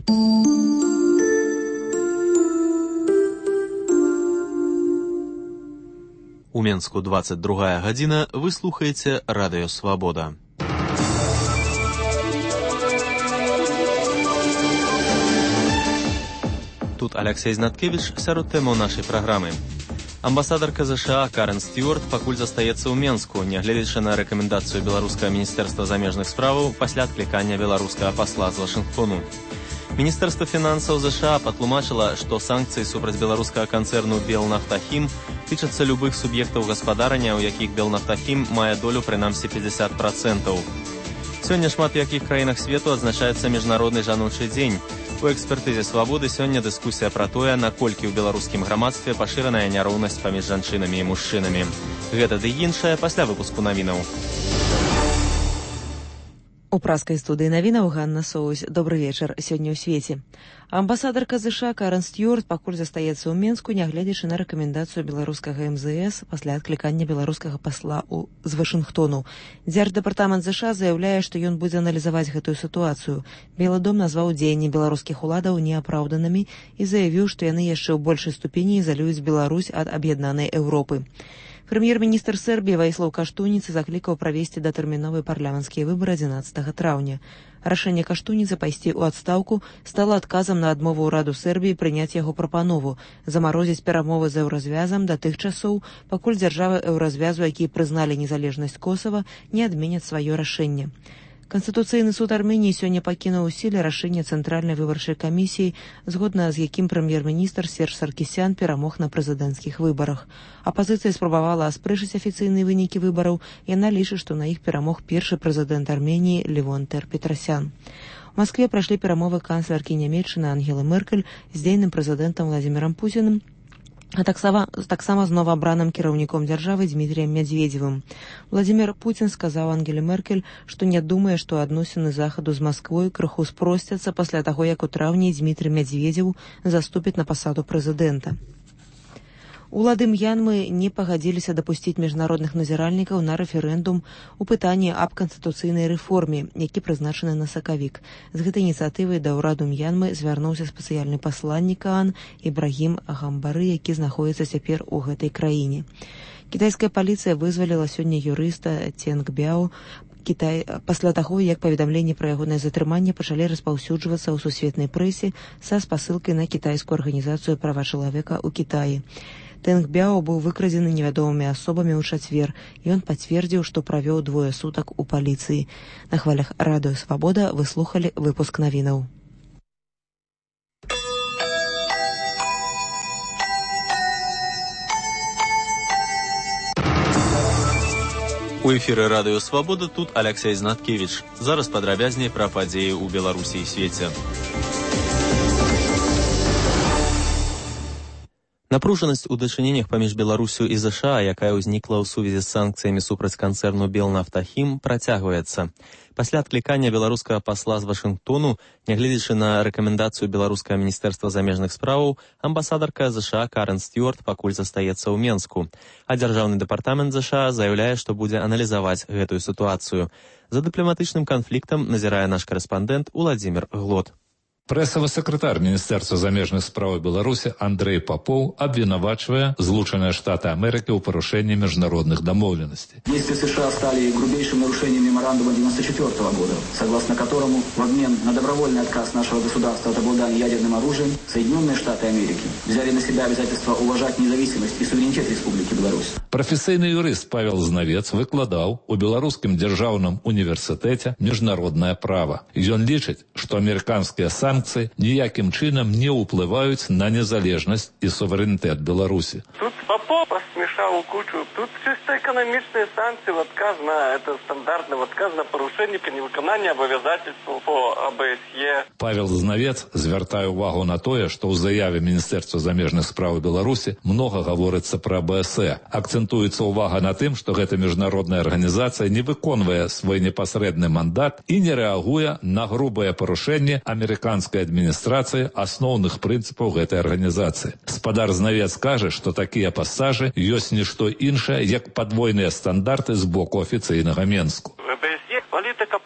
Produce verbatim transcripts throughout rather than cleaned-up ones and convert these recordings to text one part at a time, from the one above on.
У Менску двадцать другая гадзіна, вы слухаеце Радыё Свабода. Тут Алексей Знаткевич, сярод тэмаў нашай праграмы. Амбасадарка ЗША Карен Стюарт пакуль застаецца ў Менску, нягледзячы на рэкамендацыю беларускага міністэрства замежных справаў пасля адклікання беларускага пасла з Вашынгтону. Міністэрства фінансаў ЗША патлумачыла, што санкцыі супраць беларускага канцэрну Белнафтахім тычацца любых суб'ектаў гаспадарання, у якіх Белнафтахім мае долю прынамсі пятьдесят процентаў. Сёння шмат у якіх краінах свету адзначаецца міжнародны жаночы дзень. У экспертызе «Свабоды» сёння дыскусія пра тое, наколькі ў беларускім грамадстве пашыраная няроўнасць паміж жанчынамі і мужчынамі. Гэта ды іншае пасля выпуску навінаў. У праскай студыі навінаў Ганна Соусь. Добры вечар. Сёння ў свеце. Амбасадарка ЗША Карен Стюарт пакуль застаецца ў Менску, нягледзячы на рэкамендацыю беларускага эм зэ эс пасля адклікання беларускага пасла ў... з Вашынгтону. Дзярждэпартамент ЗША заяўляе, што ён будзе аналізаваць гэтую сітуацыю. Белы дом назваў дзеянні беларускіх уладаў неапраўданымі і заявіў, што яны яшчэ ў большай ступені ізалююць Беларусь ад аб'яднанай Еўропы. Прэм'ер-міністр Сербіі Ваіслаў Каштуніцы заклікаў правесці датэрміновыя парламенцкія выбары адзінаццатага траўня. Рашэнне Каштуніцы пайсці ў адстаўку стала адказам на адмову ўраду Сербіі прыняць яго прапанову, замарозіць перамовы з еўразвязам да тых часоў, пакуль дзяржавы еўразвязу, якія прызналі незалежнасць Косава, не адменяць сваё рашэнне. Канстытуцыйны суд Арменіі сёння пакінуў у сіле рашэнне Цэнтральнай выбарчай камісіі, згодна з якім прэм'ер-міністр Серж Саркісян перамог на прэзідэнцкіх выбарах. Апазіцыя спрабавала аспрэчыць афіцыйныя вынікі выбараў, яна лічыць, што на іх перамог першы прэзідэнт Арменіі Левон Тер-Петрасян. У Маскве прайшлі перамовы канцлеркі Нямецчыны Ангелы Меркель з дзейным прэзідэнтам Владзімірам Пуціным, а таксама, таксама з новаабраным кіраўніком дзяржавы Дмітріем Мядзведзевым. Владзімір Пуцін сказаў Ангеле Меркель, што не думае, што адносіны Захаду з Масквой крыху спросцяцца пасля таго, як у траўні Дмітрый Мядзведзеў заступіць на пасаду прэзідэнта. Улады М'янмы не пагадзіліся дапусціць міжнародных назіральнікаў на рэферэндум у пытанні аб канстытуцыйнай рэформе, які прызначаны на сакавік. З гэтай ініцыятывай да ўраду М'янмы звярнуўся спецыяльны пасланнік ААН Ібрагім Агамбары, які знаходзіцца цяпер у гэтай краіне. Кітайская паліцыя вызваліла сёння юрыста Ценг Бяо, Кітай, пасля таго, як паведамленні пра ягонае затрыманне пачалі распаўсюджвацца ў сусветнай прэсе са спасылкай на кітайскую арганізацыю права чалавека ў Кітаі. Тэнг Бяо быў выкрадзены невядомымі асобамі ў чацвер, і ён пацвердзіў, што правёў двое сутак у паліцыі. На хвалях Радыё Свабода вы слухалі выпуск навінаў. У эфіры Радыё Свабода тут Алексей Знаткевич. Зараз падрабязней пра падзеі ў Беларусі і свеце. Напружанасць у дачыненнях паміж Беларусю і ЗША, якая ўзнікла ў сувязі з санкцыямі супраць канцэрну Белнафтахім, працягваецца. Пасля адклікання беларускага пасла з Вашынгтону, нягледзячы на рэкамендацыю беларускага міністэрства замежных справаў, амбасадарка ЗША Карен Стюарт пакуль застаецца ў Менску. А дзяржаўны дэпартамент ЗША заяўляе, што будзе аналізаваць гэтую сітуацыю. За дыпламатычным канфліктам назірае наш карэспандэнт Уладзімір Глот. Прэсавы сакратар Міністэрства замежных справаў Беларусі Андрэй Папоў абвінавачвае Злучаныя Штаты Амерыкі ў парушэнні міжнародных дамоўленасцей. Действия США стали грубейшим нарушением меморандума девяносто четвёртого года, согласно которому в обмен на добровольный отказ нашего государства от обладания ядерным оружием Соединенные Штаты Америки взяли на себя обязательство уважать независимость и суверенитет Республики Беларусь. Прафесійны юрыст Павел Знавец выкладаў у Беларускім дзяржаўным універсітэце міжнароднае права. Ён лічыць, што амерыканскія санкцыі санкцыі ніякім чынам не ўплываюць на незалежнасць і суверэнітэт Беларусі. Тут Попов смешал кучу. Тут чисто экономичные санкции в отказ на это стандартный в отказ на порушение при невыконании обязательств по А Б С Е. Павел Знавец звяртае увагу на тое, што ў заяве Міністэрства замежных справ Беларусі многа гаворыцца пра А Б С Е. Акцэнтуецца ўвага на тым, што гэта міжнародная арганізацыя не выконвае свой непасрэдны мандат і не рэагуе на грубае парушэнне амерыканскай адміністрацыі асноўных прынцыпаў гэтай арганізацыі. Спадар Знавец кажа, што такія пасажы ёсць нішто іншае, як падвойныя стандарты з боку афіцыйнага Менску. А Б С Е політика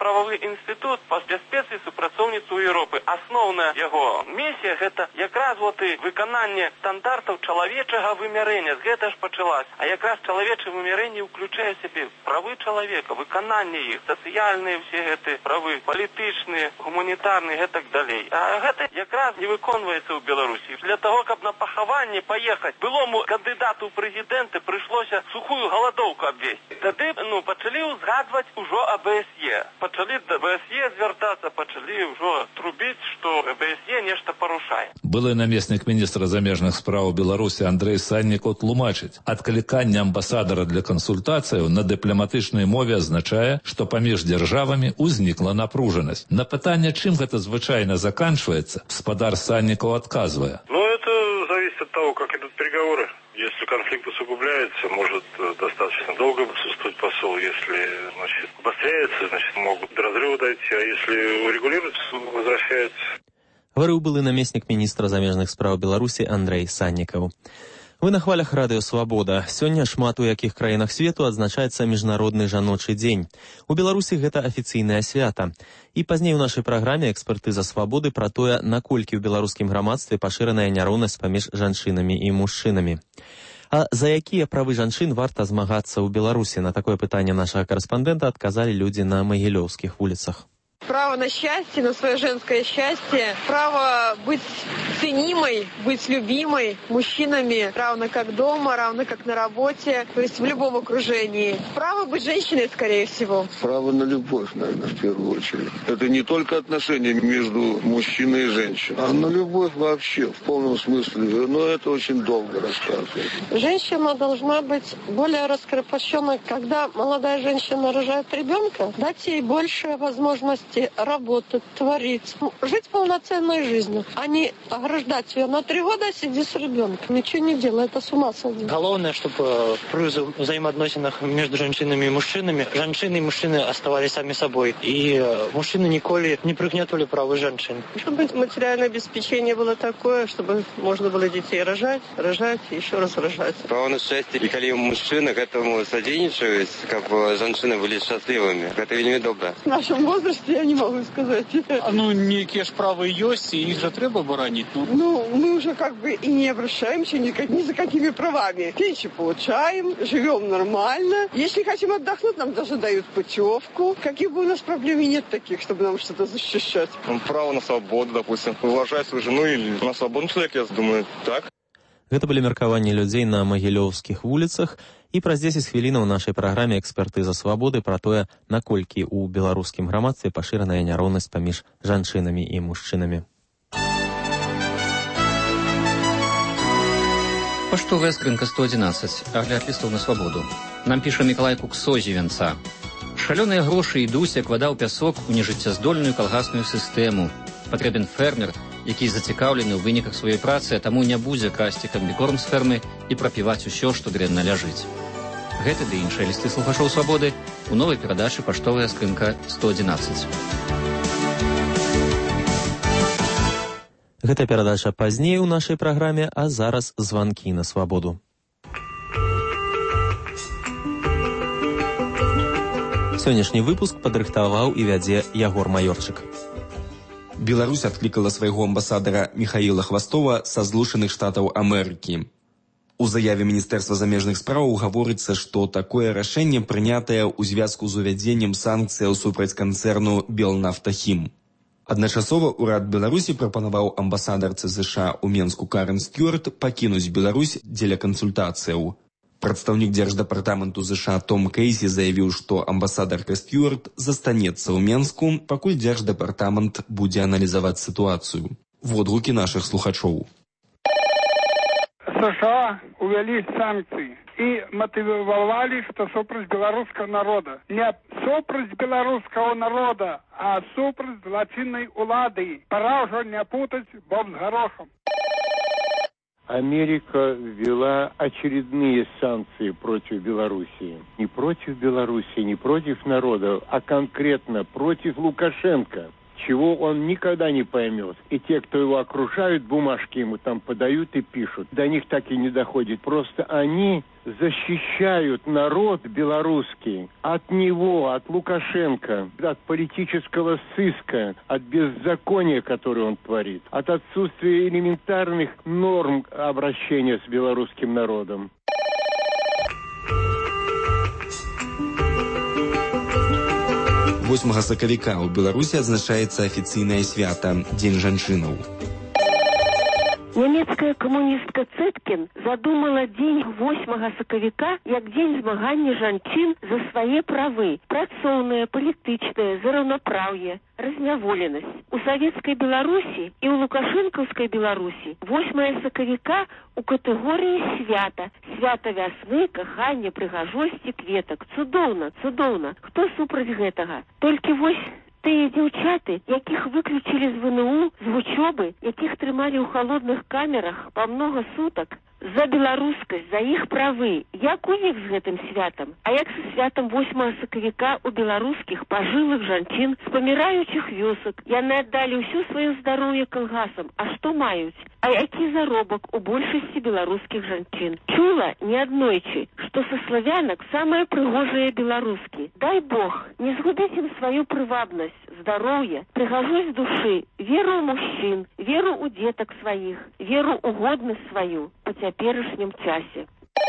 правовы інстытут па бяспецы і супрацоўніцтву Еўропы. Асноўная яго місія гэта якраз вот і выкананне стандартаў чалавечага вымярэння. З гэта ж пачалась. А якраз чалавечае вымярэнне ўключае в сябе правы чалавека, выкананне іх, сацыяльныя ўсе гэты правы, палітычныя, гуманітарныя, гэтак далей. А гэта якраз не выконваецца ў Беларусі. Для того, каб на пахаванне паехаць, былому кандыдату ў прэзідэнты прыйшлося сухую галадоўку абвесці. Тады, ну, пачалі ўзгадваць ужо А Бэ Эс Е. Пачалі да Бэ Эс Е звяртацца, пачалі ўжо трубіць, што Бэ Эс Е нешта парушае. Былы намеснік міністра замежных спраў Беларусі Андрэй Саннікаў тлумачыць, адкліканне амбасадара для кансультацыяў на дыпламатычнай мове азначае, што паміж дзяржавамі ўзнікла напружанасць. На пытанне, чым гэта звычайна заканчваецца, гаспадар Саннікаў адказвае. Ну, это зависит от того, как идут переговоры. Если конфликт усугубляется, может достаточно долго отсутствовать посол. Если, значит, обостряется, значит, могут до разрыва дойти. А если урегулируется, возвращается. Гаварыў былы намеснік міністра замежных спраў Беларусі Андрэй Саннікаў. Вы на хвалях радыё «Свабода». Сёння шмат у якіх краінах свету адзначаецца міжнародны жаночы дзень. У Беларусі гэта афіцыйнае свята. І пазней у нашай праграме «Экспертыза свабоды» пра тое, наколькі ў беларускім грамадстве пашыраная няроўнасць паміж жанчынамі і мужчынамі. А за якія правы жанчын варта змагацца ў Беларусі? На такое пытанне нашага карэспандэнта адказалі людзі на магілёўскіх вуліцах. Право на счастье, на свое женское счастье, право быть ценимой, быть любимой мужчинами, равно как дома, равно как на работе, то есть в любом окружении. Право быть женщиной, скорее всего. Право на любовь, наверное, в первую очередь. Это не только отношения между мужчиной и женщиной, а на любовь вообще, в полном смысле. Но это очень долго рассказывать. Женщина должна быть более раскрепощенной. Когда молодая женщина рожает ребенка, дать ей больше возможностей работать, творить, жить полноценной жизнью, а не ограждать ее на три года, сиди с ребенком, ничего не делай, это с ума сойти. Главное, чтобы при взаимоотносинах между женщинами и мужчинами женщины и мужчины оставались сами собой, и мужчины николи не пригнетывали права женщин. Чтобы материальное обеспечение было такое, чтобы можно было детей рожать, рожать и еще раз рожать. Право на счастье, и когда мужчины к этому содействуют, как бы женщины были счастливыми, это вельми добро. В нашем возрасте я не могу сказать. Ну, некие ж права есть, и их же треба боронить. Ну. ну, мы уже как бы и не обращаемся ни, ни за какими правами. Пенсию получаем, живем нормально. Если хотим отдохнуть, нам даже дают путевку. Каких бы у нас проблем и нет таких, чтобы нам что-то защищать. Право на свободу, допустим. Уважать свою жену или на свободный человек, я думаю, так. Гэта былі меркаванні людзей на магілёўскіх вуліцах. І праз дзесяць хвілінаў у нашай праграме «Экспертыза свабоды» пра тое, наколькі ў беларускім грамадстве пашыраная няроўнасць паміж жанчынамі і мужчынамі. Паштовая скрынка сто одиннадцать. Агляд лістоў на свабоду. Нам піша Мікалай Куксо з Івенца. Шалёныя грошы ідуць, як вада ў пясок, у нежыццяздольную калгасную сістэму. Патрэбен фермер, які зацікаўлены ў выніках сваёй працы, а таму не будзе красці камбікорм з фермы і прапіваць усё, што дрэнна ляжыць. Гэты ды іншыя лісты слухачоў свабоды у новай перадачы «Паштовая скрынка сто одиннадцать». Гэта перадача пазней у нашай праграме, а зараз званкі на свабоду. Сённяшні выпуск падрыхтаваў і вядзе Ягор Маёрчык. Беларусь адклікала свайго амбасадара Міхаіла Хвастова са Злучаных Штатаў Амерыкі. У заяве Міністэрства замежных спраў гаворыцца, што такое рашэнне прынятае ў звязку з увядзеннем санкцыяў супраць канцэрну «Белнафтахім». Адначасова ўрад Беларусі прапанаваў амбасадарцы ЗША ў Менску Карен Стюарт пакінуць Беларусь дзеля кансультацыяў. Прадстаўнік дзярждапартаменту ЗША Том Кейсі заявіў, што амбасадарка Стюарт застанецца ў Менску, пакуль дзярждапартамент будзе аналізаваць сітуацыю. Водгукі нашых слухачоў. США увялі санкцыі і матывавалі, што супраць беларускага народа. Не супраць беларускага народа, а супраць злачыннай улады. Пора ўжо не путаць боб з гарохам. Америка ввела очередные санкции против Белоруссии. Не против Белоруссии, не против народа, а конкретно против Лукашенко. чего он никогда не поймет. И те, кто его окружают, бумажки ему там подают и пишут. До них так и не доходит. Просто они защищают народ белорусский от него, от Лукашенко, от политического сыска, от беззакония, которое он творит, от отсутствия элементарных норм обращения с белорусским народом. восьмага сакавіка ў Беларусі адзначаецца афіцыйнае свята Дзень жанчынаў. Нямецкая камуністка Цэткін задумала дзень восьмага сакавіка як дзень змагання жанчын за свае правы, працоўнае, палітычнае, за раўнапраўе, разняволенасць. У савецкай Беларусі і ў лукашэнкаўскай Беларусі восьмага сакавіка у катэгорыі свята. Свята вясны, кахання, прыгажосці, кветак. Цудоўна, цудоўна. Хто супраць гэтага? Толькі вось тыя дзяўчаты, якіх выключылі з ВНУ, з вучобы, якіх трымалі ў халодных камерах па многа сутак, за беларускасць, за іх правы. Як у іх з гэтым святам? А як са святам восьмага сакавіка у беларускіх пажылых жанчын з паміраючых вёсак? Яны аддалі ўсё сваё здароўе калгасам. А што маюць? А які заробак у большасці беларускіх жанчын? Чула неаднойчы, што са славянак самыя прыгожыя беларускі. Дай Бог, не згубіць ім сваю прывабнасць, здароўе, прыгажосць душы, веру ў мужчын, веру ў дзетак сваіх, веру ў годнасць сваю па цяперашнім часе.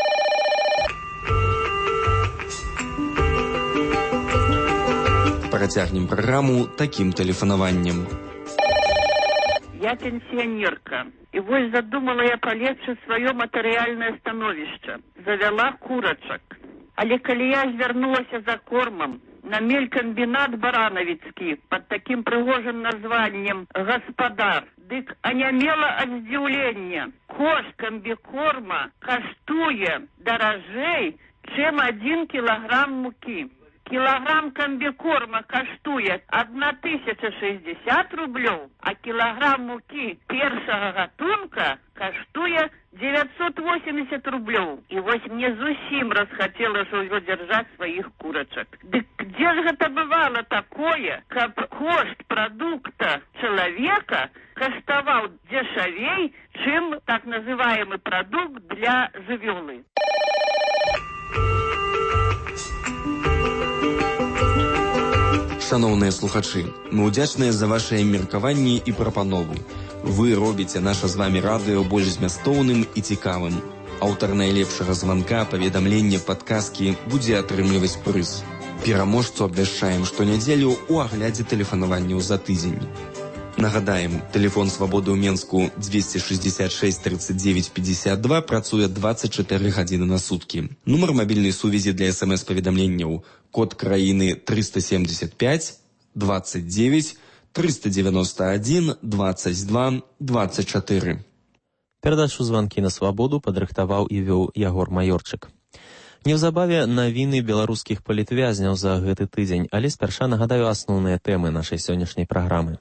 Працягнем праграму такім тэлефанаваннем. Я пенсионерка. И вось задумала я полепшить свое материальное становище. Завела курочек. Але калі я звярнулася за кормом на мелькомбинат Барановицкий под таким прыгожим названием «Господар», дык анямела ад здзіўлення. Кошт комбикорма каштуе дорожей, чем один килограмм муки. Килограмм комбикорма каштуе одна тысяча шестьдесят рублёў, а килограмм муки першага гатунка каштуе девятьсот восемьдесят рублёў. И вось мне зусім расхацела ўжо дзяржаць сваіх курачак. Дык где ж гэта бывало такое, каб кошт продукта человека каштаваў дешевей, чем так называемый продукт для жывёлы? Шановныя слухачы, мы ўдзячныя за вашыя меркаванні і прапановы. Вы робіце наша з вамі радыё больш змястоўным і цікавым. Аўтар найлепшага званка, паведамлення, падказкі будзе атрымліваць прыз. Пераможцу абвяшчаем штонядзелю ў аглядзе тэлефанаванняў за тыдзень. Нагадаем, тэлефон свабоды ў Менску двести шестьдесят шесть тридцать девять пятьдесят два працуе двадцать четыре гадзіны на суткі. Нумар мабільнай сувязі для смс-паведамленняў код краіны триста семьдесят пять двадцать девять триста девяносто один двадцать два двадцать четыре. Перадачу званкі на свабоду падрыхтаваў і вёў Ягор Маёрчык. Неўзабаве навіны беларускіх палітвязняў за гэты тыдзень, але спярша нагадаю асноўныя тэмы нашай сённяшняй праграмы.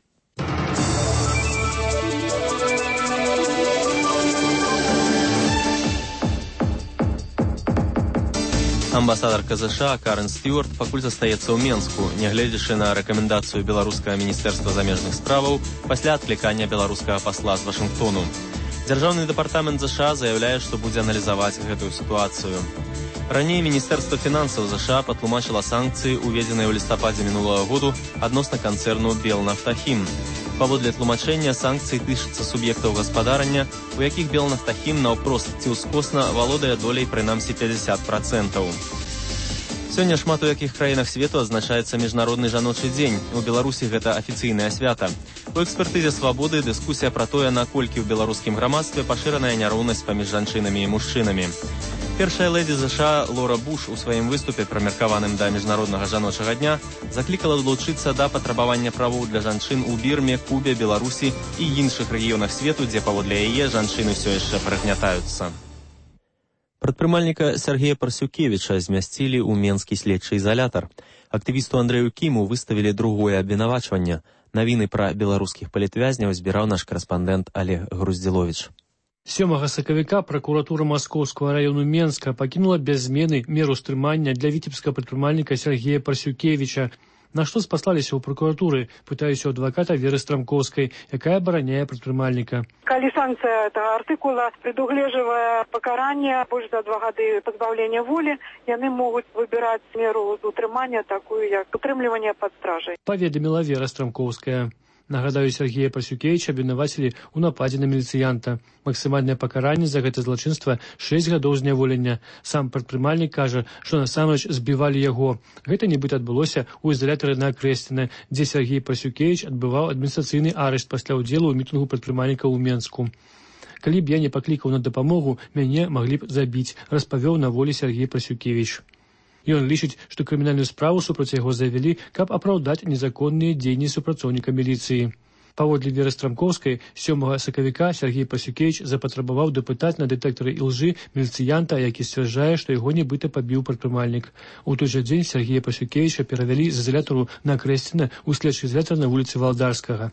Амбасадарка ЗША Карен Стюарт пакуль застаецца ў Менску, нягледзячы на рэкамендацыю беларускага міністэрства замежных справаў пасля адклікання беларускага пасла з Вашынгтону. Дзяржаўны дэпартамент ЗША заяўляе, што будзе аналізаваць гэтую сітуацыю. Раней Міністэрства фінансаў ЗША патлумачыла санкцыі, уведзеныя ў лістападзе мінулага году адносна канцэрну Белнафтахім. Паводле тлумачэння, санкцыі тычацца суб'ектаў гаспадарання, у якіх Белнафтахім наўпрост ці ўскосна валодае доляй прынамсі пятьдесят процентаў. Сёння шмат у якіх краінах свету адзначаецца міжнародны жаночы дзень. У Беларусі гэта афіцыйнае свята. У экспертызе свабоды дыскусія пра тое, наколькі ў беларускім грамадстве пашыраная няроўнасць паміж жанчынамі і мужчынамі. Першая лэдзі ЗША Лора Буш у сваім выступе, прамеркаваным да міжнароднага жаночага дня, заклікала далучыцца да патрабавання правоў для жанчын у Бірме, Кубе, Беларусі і іншых рэгіёнах свету, дзе паводле яе жанчыны ўсё яшчэ прыгнятаюцца. Прадпрымальніка Сергея Парсюкевіча змясцілі ў менскі следчы ізалятар. Актывісту Андрэю Кіму выставілі другое абвінавачванне. Навіны пра беларускіх палітвязняў збіраў наш карэспандэнт Олег Груздзіловіч. сёмага сакавіка пракуратура Маскоўскага раёну Менска пакінула без змены меру стрымання для віцебскага прадпрымальніка Сергея Парсюкевіча. На што спаслаліся ў прокуратуры, пытаюся ў адваката Веры Страмкоўскай, якая абараняе прадпрымальніка. Калі санкцыя этого артыкула прадугледжвае пакаранне больш за два гады пазбаўлення волі, яны могуць выбіраць меру утрымання такую, як утрымліванне пад стражай. Паведаміла Вера Страмкоўская. Нагадаю, Сергея Пасюкевіча абвінавацілі ў нападзе на міліцыянта. Максімальнае пакаранне за гэта злачынства шэсць гадоў зняволення. Сам прадпрымальнік кажа, што насамрэч збівалі яго. Гэта нібыта адбылося ў ізалятары на Акрэсціна, дзе Сергей Пасюкевіч адбываў адміністрацыйны арышт пасля ўдзелу ў мітынгу прадпрымальніка ў Менску. Калі б я не паклікаў на дапамогу, мяне маглі б забіць, распавёў на волі Сергей Пасюкевіч. Ён лічыць, што крымінальную справу супраць яго завялі, каб апраўдаць незаконныя дзеянні супрацоўніка міліцыі. Паводле Веры Страмкоўскай, сёмага сакавіка Сергей Пасюкевіч запатрабаваў дапытаць на дэтэктары ілжы міліцыянта, які сцвярджае, што яго нібыта пабіў прадпрымальнік. У той жа дзень Сергея Пасюкевіча перавялі з ізалятару на Акрэсціна ў следчы ізалятар на вуліцы Валдарскага.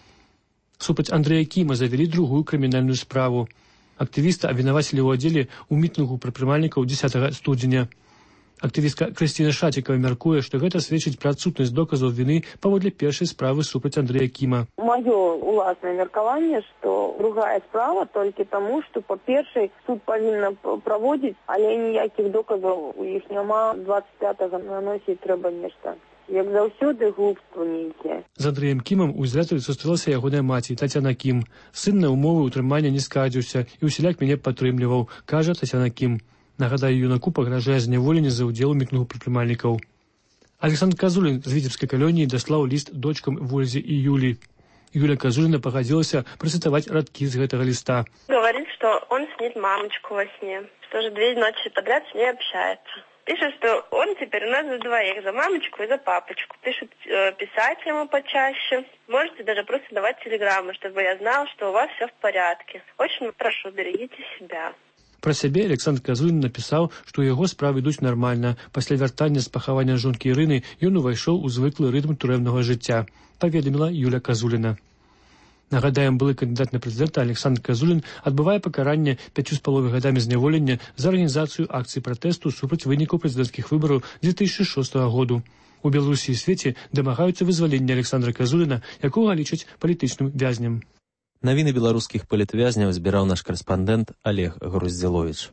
Супраць Андрэя Кіма завялі другую крымінальную справу. Актывіста абвінавацілі ў аддзеле ў мітынгу прадпрымальнікаў дзесятага студзеня. Актывістка Крысціна Шацікава мяркуе, што гэта сведчыць пра адсутнасць доказаў віны паводле першай справы супраць Андрэя Кіма. Маё уласнае меркаванне, што другая справа толькі таму, што па першай суд павінна праводзіць, але ніякіх доказаў у іх няма. дваццаць пятага наносіць трэба нешта. Як заўсёды, глупства нейкія. З Андрэем Кімам у ізалятары сустрэлася ягоная маці Тацяна Кім. Сын на ўмовы ўтрымання не скардзіўся і ўсяляк мяне падтрымліваў, кажа Тацяна Кім. Нагадаю, юнаку пагражае зняволенне за ўдзел у мітынгу прадпрымальнікаў. Александр Казулін з Віцебскай калоніі даслаў ліст дочкам Вользе і Юлі. Юля Казулина погодилась процитовать радки из этого листа. Говорит, что он снит мамочку во сне, что же две ночи подряд с ней общается. Пишет, что он теперь у нас за двоих, за мамочку и за папочку. Пишет э, писать ему почаще. Можете даже просто давать телеграммы, чтобы я знал, что у вас все в порядке. Очень прошу, берегите себя. Пра сябе Александр Казулін напісаў, што яго справы ідуць нармальна. Пасля вяртання з пахавання жонкі Ірыны ён увайшоў у звыклы рытм турэмнага жыцця, паведаміла Юля Казуліна. Нагадаем, былы кандыдат на прэзідэнта Александр Казулін адбывае пакаранне пяццю з паловай гадамі зняволення за арганізацыю акцыі пратэсту супраць вынікаў прэзідэнцкіх выбараў две тысячы шостага году. У Беларусі і свеце дамагаюцца вызвалення Александра Казуліна, якога лічаць палітычным вязнем. Навіны беларускіх палітвязняў збіраў наш корэспандэнт Олег Груздзіловіч.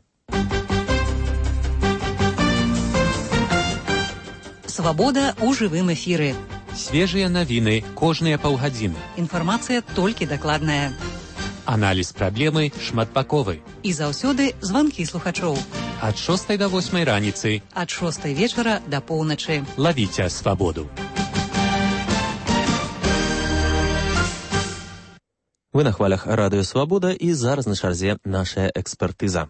Свабода ў жывым эфіры. Свежыя навіны кожныя паўгадзіны. Інфармацыя толькі дакладная. Аналіз праблемы шматбаковы. І заўсёды званкі слухачоў. Ад шостай да восьмай раніцы. Ад шостай вечара да поўначы. Лавіце свабоду. Вы на хвалях радыё «Свабода» і зараз на чарзе нашая экспертыза.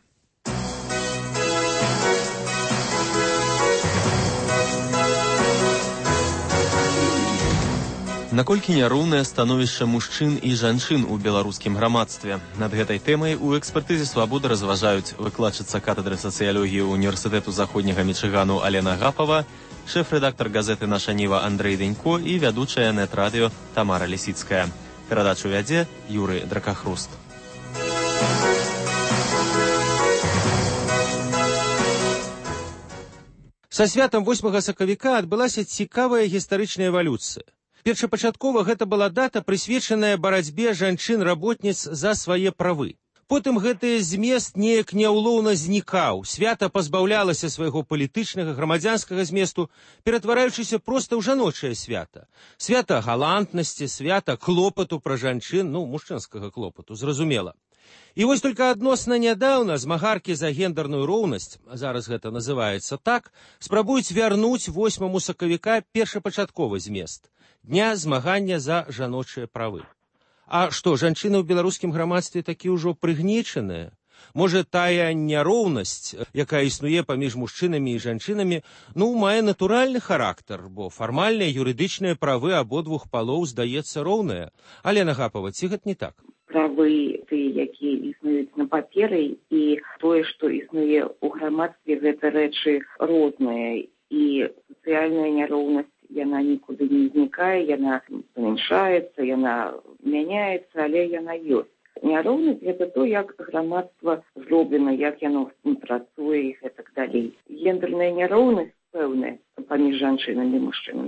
Наколькі няроўнае становішча мужчын і жанчын у беларускім грамадстве? Над гэтай тэмай у экспертызе «Свабода» разважаюць выкладчыца катедры сацыялогіі універсітэту заходняга Мічыгану Алена Гапава, шэф-рэдактар газеты «Наша Ніва» Андрэй Дэнько і вядучая нэт-радыё Тамара Лісіцкая. Перадачу вядзе Юрый Дракахруст. Са святам восьмага сакавіка адбылася цікавая гістарычная эвалюцыя. Першапачаткова гэта была дата, прысвечаная барацьбе жанчын-работніц за свае правы. Потым гэты змест неяк няўлоўна знікаў, свята пазбаўлялася свайго палітычнага, грамадзянскага зместу, ператвараючыся проста ў жаночае свята. Свята галантнасці, свята клопату пра жанчын, ну, мужчынскага клопату, зразумела. І вось толькі адносна нядаўна змагаркі за гендерную роўнасць, зараз гэта называецца так, спрабуюць вярнуць восьмаму сакавіка першапачатковы змест – дня змагання за жаночыя правы. А што, жанчыны ў беларускім грамадстве такі ўжо прыгнечаныя? Можа, тая няроўнасць, якая існуе паміж мужчынамі і жанчынамі, ну, мае натуральны характар, бо фармальныя юрыдычныя правы абодвух палоў, здаецца, роўныя. Алена Гапава, ці гэта не так? Правы тыя, якія існуюць на паперы, і тое, што існуе ў грамадстве, гэта рэчы розныя, і сацыяльная няроўнасць, яна нікуды не знікае, яна зменшаецца, яна мяняецца, але яна ёсць. Няроўнасць – гэта то, як грамадства зроблена, як яно працуе і гэтак далей. Гендерная няроўнасць пэўная паміж жанчынамі і мужчынамі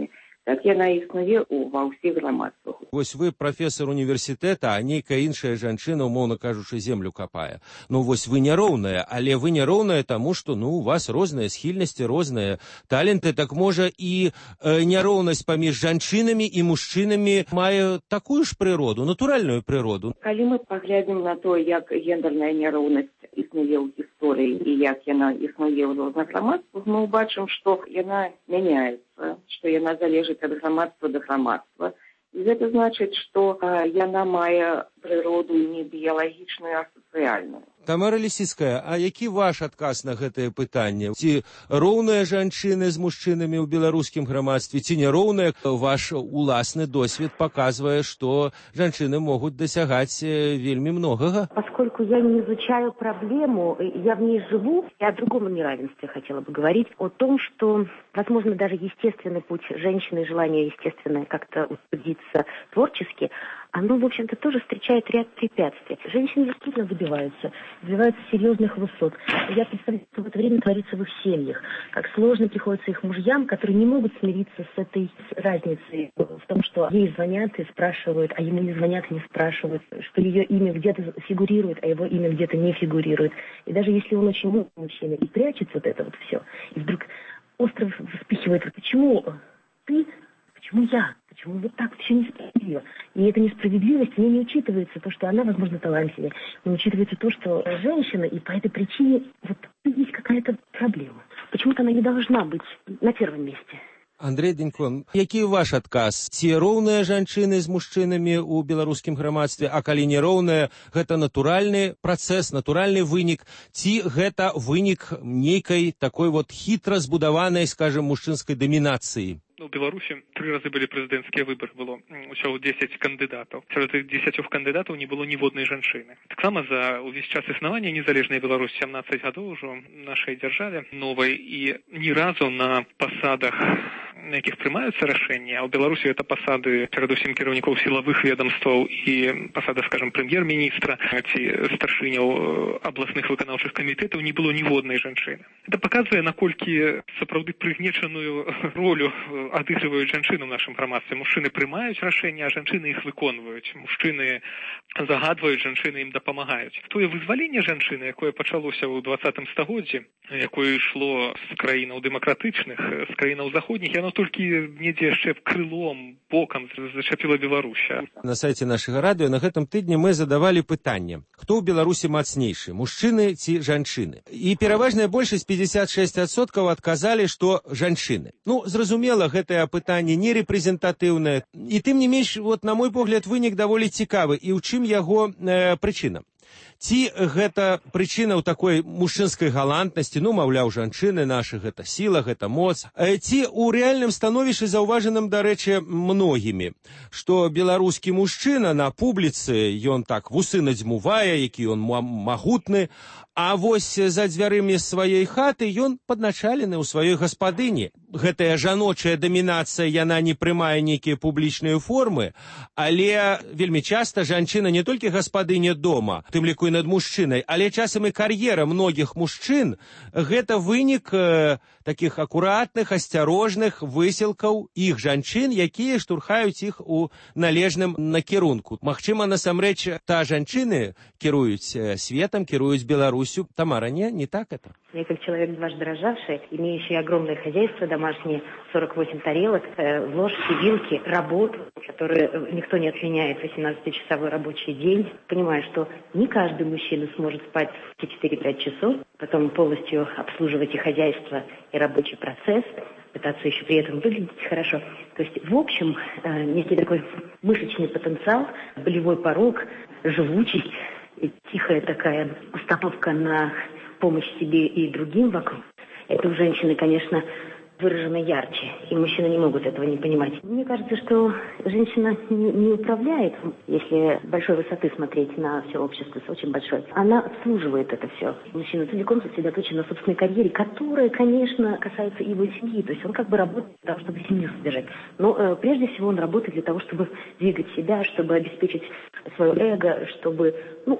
так яна існуе ва ўсіх грамадствах. Вось вы прафесар універсітэта, а нейкая іншая жанчына, умоўна кажучы, землю капае. Ну вось вы няроўная, але вы няроўная таму, што ну, у вас розныя схільнасці, розныя таленты, так можа і э, няроўнасць паміж жанчынамі і мужчынамі мае такую ж прыроду, натуральную прыроду. Калі мы паглядзім на то, як гендерная няроўнасць існуе ў гісторыі і як яна існуе ў розных грамадствах, мы ўбачым, што яна мяняецца, што яна залежыць ад грамадства да грамадства. І гэта значыць, што а, яна мае прыроду не біялагічную, а сацыяльную. Тамара Лісіцкая, а які ваш адказ на гэтае пытанне? Ці роўныя жанчыны з мужчынамі ў беларускім грамадстве, ці не роўныя? Ваш уласны досвед показывае, што жанчыны могуць дасягаць вельмі многага. Поскольку я не изучаю проблему, я в ней живу, я о другом неравенстве хотела бы говорить, о том, что, возможно, даже естественный путь женщины, желание естественное как-то утвердиться творчески, оно, в общем-то, тоже встречает ряд препятствий. Женщины действительно добиваются, добиваются серьезных высот. Я представляю, что в это время творится в их семьях, как сложно приходится их мужьям, которые не могут смириться с этой разницей в том, что ей звонят и спрашивают, а ему не звонят и не спрашивают, что ее имя где-то фигурирует, а его имя где-то не фигурирует. И даже если он очень умный мужчина и прячет вот это вот все, и вдруг остро вспыхивает, почему ты, почему я? Почему вот так все несправедливо? И эта несправедливость не, не учитывается, то, что она, возможно, талантливая, не учитывается то, что женщина, и по этой причине вот есть какая-то проблема. Почему-то она не должна быть на первом месте. Андрей Денько, які ваш адказ? Ці роўныя жанчыны з мужчынамі ў беларускім грамадстве, а калі не роўныя, гэта натуральны працэс, натуральны вынік, ці гэта вынік нейкай такой вот хітра збудаванай, скажем, мужчынскай дамінацыі? У Беларусі тры разы былі прэзідэнцкія выбары, было ўсяго дзесяць кандыдатаў. Сярод тых дзесяцёх кандыдатаў не было ніводнай жанчыны. Таксама за ўвесь час існавання незалежнай Беларусі, сямнаццаць гадоў ужо нашай дзяржаве новай, і ні разу на пасадах, на якіх прымаюцца рашэнні, а ў Беларусі гэта пасады перадусім кіраўнікоў сілавых ведомстваў і пасада, скажем, прэм'ер-міністра ці старшыняў абласных выканаўчых камітэтаў, не было ніводнай жанчыны. Гэта паказвае, наколькі сапраўды прыгнечаную ролю адыгрываюць жанчыны ў нашым грамадстве. Мужчыны прымаюць рашэнні, а жанчыны іх выконваюць. Мужчыны загадваюць, жанчыны ім дапамагаюць. Тое вызваленне жанчыны, якое пачалося ў дваццатым стагоддзі, якое ішло з краінаў дэмакратычных, з краінаў заходніх, яно толькі недзе яшчэ крылом, бокам зачапіла Беларусь. На сайце нашага радыё на гэтым тыдні мы задавалі пытанне: хто ў Беларусі мацнейшы, мужчыны ці жанчыны? І пераважная большасць, пятьдесят шесть процентов, адказалі, што жанчыны. Ну, зразумела, гэтае пытанне не рэпрэзентатыўнае. І тым не менш, вот, на мой погляд, вынік даволі цікавы. І ў чым яго э, прычына? Ці гэта прычына ў такой мужчынскай галантнасці, ну, маўляў, жанчыны нашы, гэта сіла, гэта моц, ці ў рэальным становішчы, заўважаным, дарэчы, многімі, што беларускі мужчына на публіцы, ён так вусы надзьмувае, які ён магутны, а вось за дзвярымі сваёй хаты ён падначалены ў сваёй гаспадыні. Гэтая жаночая дамінацыя, яна не прымае нейкія публічныя формы, але вельмі часта жанчына не толькі гаспадыня дома, тым ліку і над мужчынай, але часам і кар'ера многіх мужчын – гэта вынік э, такіх акуратных, асцярожных высілкаў іх жанчын, якія штурхаюць іх у належным накірунку. Магчыма, насамрэч, та жанчыны кіруюць светом, кіруюць Беларусью. Тамара, не, не так это? Я как человек дважды рожавший, имеющий огромное хозяйство домашнее, сорок восемь тарелок, ложки, вилки, работу, которую никто не отменяет, восемнадцатичасовой рабочий день. Понимаю, что не каждый мужчина сможет спать четыре-пять часов, потом полностью обслуживать и хозяйство, и рабочий процесс, пытаться еще при этом выглядеть хорошо. То есть, в общем, некий такой мышечный потенциал, болевой порог, живучесть, тихая такая установка на помощь себе и другим вокруг. Это у женщины, конечно, выражено ярче, и мужчины не могут этого не понимать. Мне кажется, что женщина не, не управляет, если с большой высоты смотреть на все общество, с очень большой. Она обслуживает это все. Мужчина целиком сосредоточен на собственной карьере, которая, конечно, касается его семьи. То есть он как бы работает для того, чтобы семью содержать. Но э, прежде всего он работает для того, чтобы двигать себя, чтобы обеспечить свое эго, чтобы, ну,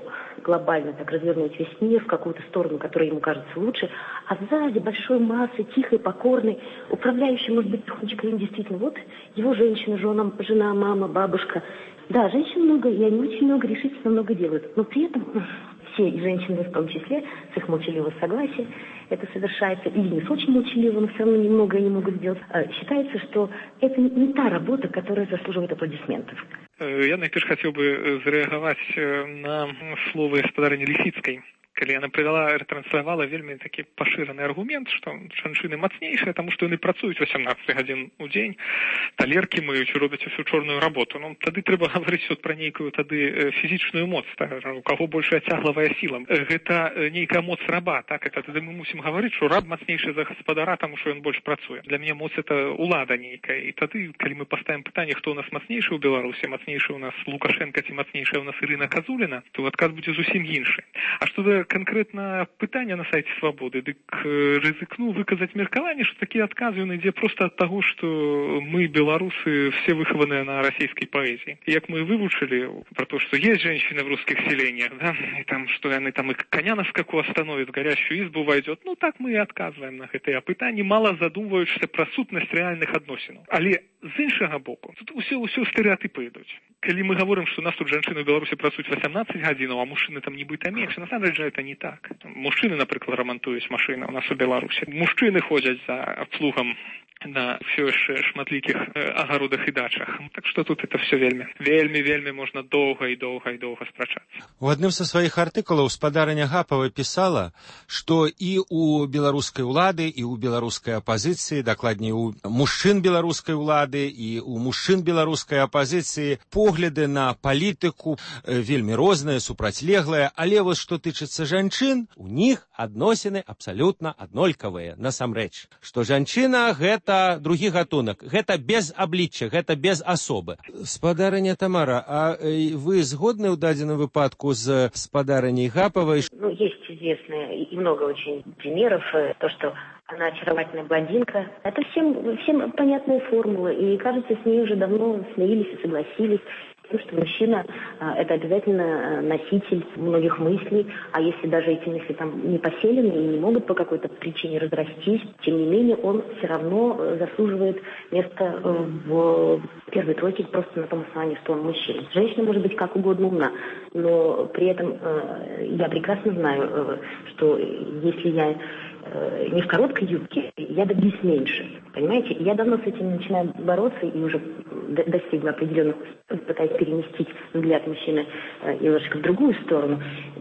глобально так развернуть весь мир в какую-то сторону, которая ему кажется лучше, а сзади большой массой, тихой, покорной, управляющей, может быть, тихонечко им действительно, вот его женщина, жена, жена, мама, бабушка. Да, женщин много, и они очень много, решительно много делают, но при этом все, и женщины в том числе, с их молчаливого согласия, это совершается, или не с очень молчаливого, но все равно немного они могут сделать. Считается, что это не та работа, которая заслуживает аплодисментов. Я найперш хотел бы зареагировать на слово господарыни Лисицкой. Калі яна прывяла, ретранслявала вельмі такі пашыраны аргумент, што жанчыны мацнейшыя, таму што яны працуюць восемнадцать гадзін у дзень, талеркі мыюць, робяць усю чорную работу. Ну, тады трэба гаварыць от пра нейкую тады фізічную моц, так, у каго большая цяглавая сіла. Гэта нейкая моц раба, так, это тады мы мусім гаварыць, што раб мацнейшы за гаспадара, таму што ён больш працуе. Для мяне моц это улада нейкая. І тады, калі мы паставім пытанне, хто у нас мацнейшы ў Беларусі, мацнейшы у нас Лукашенко ці мацнейшая у нас Ірына Казуліна, то адказ будзе зусім іншы. А што да конкретно пытання на сайце Свабоды, дык рызыкну выказаць меркаванне, што такі адказ ён ідзе проста ад таго, што мы, беларусы, все выхаваныя на расійскай паэзіі. Як мы вывучылі про то, что есть женщины в русских селениях, да, и там, что яны там и коня на скаку остановят, в горящую избу войдет, ну так мы и отказываем на гэтыя пытанні, мало задумваючыся про сутнасць рэальных адносінаў. Але з іншага боку, тут усё, усё стэрэатыпы ідуць. Калі мы говорим, что у нас тут женщины в Беларуси працуюць восемнадцать гадзінаў, а мужчины там нібыта менш, насамрэч жа это не так. Мужчины, напрыклад, рамантуюць машины у нас у Беларусі. Мужчыны ходзяць за плугам на все яшчэ шматлікіх агародах і дачах. Так што тут это все вельмі, вельмі, вельмі можна доўга і доўга і доўга спрачацца. У адным са сваіх артыкулаў спадарыня Гапава пісала, што і у беларускай улады, і ў беларускай апазіцыі, дакладней у мужчын беларускай улады, і у мужчын беларускай апазіцыі погляды на палітыку вельмі розныя, супрацьлеглыя, але вось што тычыцца жанчын, у них адносіны абсалютна аднолькавыя, насамрэч. Што жанчына гэта другі гатунак, гэта без аблічча, гэта без асобы. Спадарыня Тамара, а вы згодны ў дадзеным выпадку з спадарыней Гапавай? Ну, есть известные и много очень примеров, то, что она очаровательная блондинка. Это всем, всем понятная формула, и, кажется, с ней уже давно смирились и согласились. Потому что мужчина а, это обязательно носитель многих мыслей, а если даже эти мысли там не поселены и не могут по какой-то причине разрастись, тем не менее он все равно заслуживает места в первой тройке просто на том основании, что он мужчина. Женщина может быть как угодно умна, но при этом э, я прекрасно знаю, э, что если я э, не в короткой юбке, я добьюсь меньше. Понимаете? Я давно с этим начинаю бороться и уже достигла определенных успехов, пытаясь переместить взгляд мужчины э, немножко в другую сторону.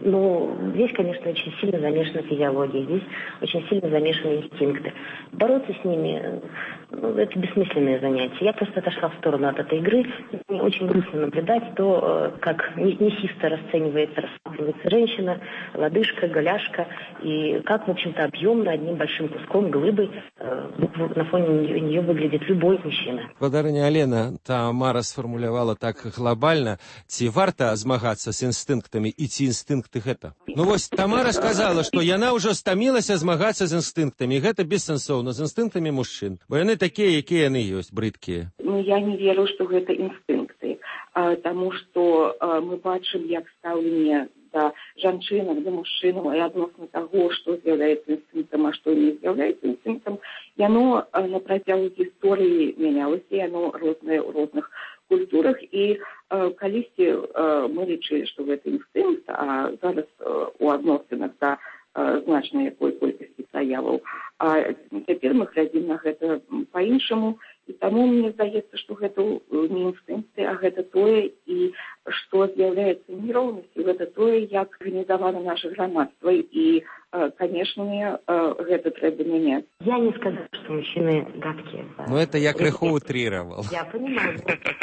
Но здесь, конечно, очень сильно замешана физиология, здесь очень сильно замешаны инстинкты. Бороться с ними, ну, это бессмысленное занятие. Я просто отошла в сторону от этой игры. Мне очень грустно наблюдать то, как мясисто расценивается, рассматривается женщина, лодыжка, голяшка, и как, в общем-то, объемно, одним большим куском, глыбой э, на фоне нее, нее выглядит любой мужчина. Спадарыня Алена, Тамара сфармулявала так глобальна, ці варта змагацца з інстынктамі і ці інстынкты гэта? Ну вось Тамара сказала, што яна ўжо стамілася змагацца з інстынктамі, і гэта бессэнсоўна, з інстынктамі мужчын, бо яны такія, якія яны ёсць, брыдкія. Ну я не веру, што гэта інстынкты, а, таму што а, мы бачым, як стаўленне да жанчынам, да мужчынам і адносна таго, што з'яўляецца інстынктам, а што не з'яўляецца інстынктам, яно а, на працягу гісторыі мянялася, яно рознае ў розных культурах, і а, калісьці а, мы лічылі, што гэта інстынкт, а зараз а, у адносінах да а, значнай якой колькасці праяваў. А цяпер мы глядзім на гэта па-іншаму, і таму мне здаецца, што гэта не інстынкты, а гэта тое, і што з'яўляецца нероўнасцю, гэта тое, як арганізавана наша грамадства, і, конечно, гэта трэба мяняць. Я не сказала, что мужчины гадкие. Ну, это я крыху утрировал. Я понимаю,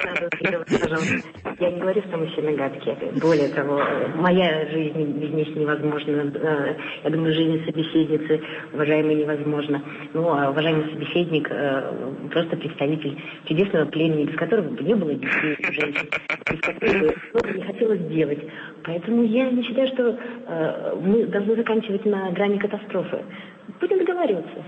пожалуйста. Я не говорю, что мужчины гадкие. Более того, моя жизнь без них невозможна. Я думаю, жизнь собеседницы, уважаемой, невозможно. Ну, а уважаемый собеседник просто представитель чудесного племени, без которого бы не было детей, женщин, без которого бы много не хотелось делать. Поэтому я не считаю, что э, мы должны заканчивать на грани катастрофы. Будем договариваться.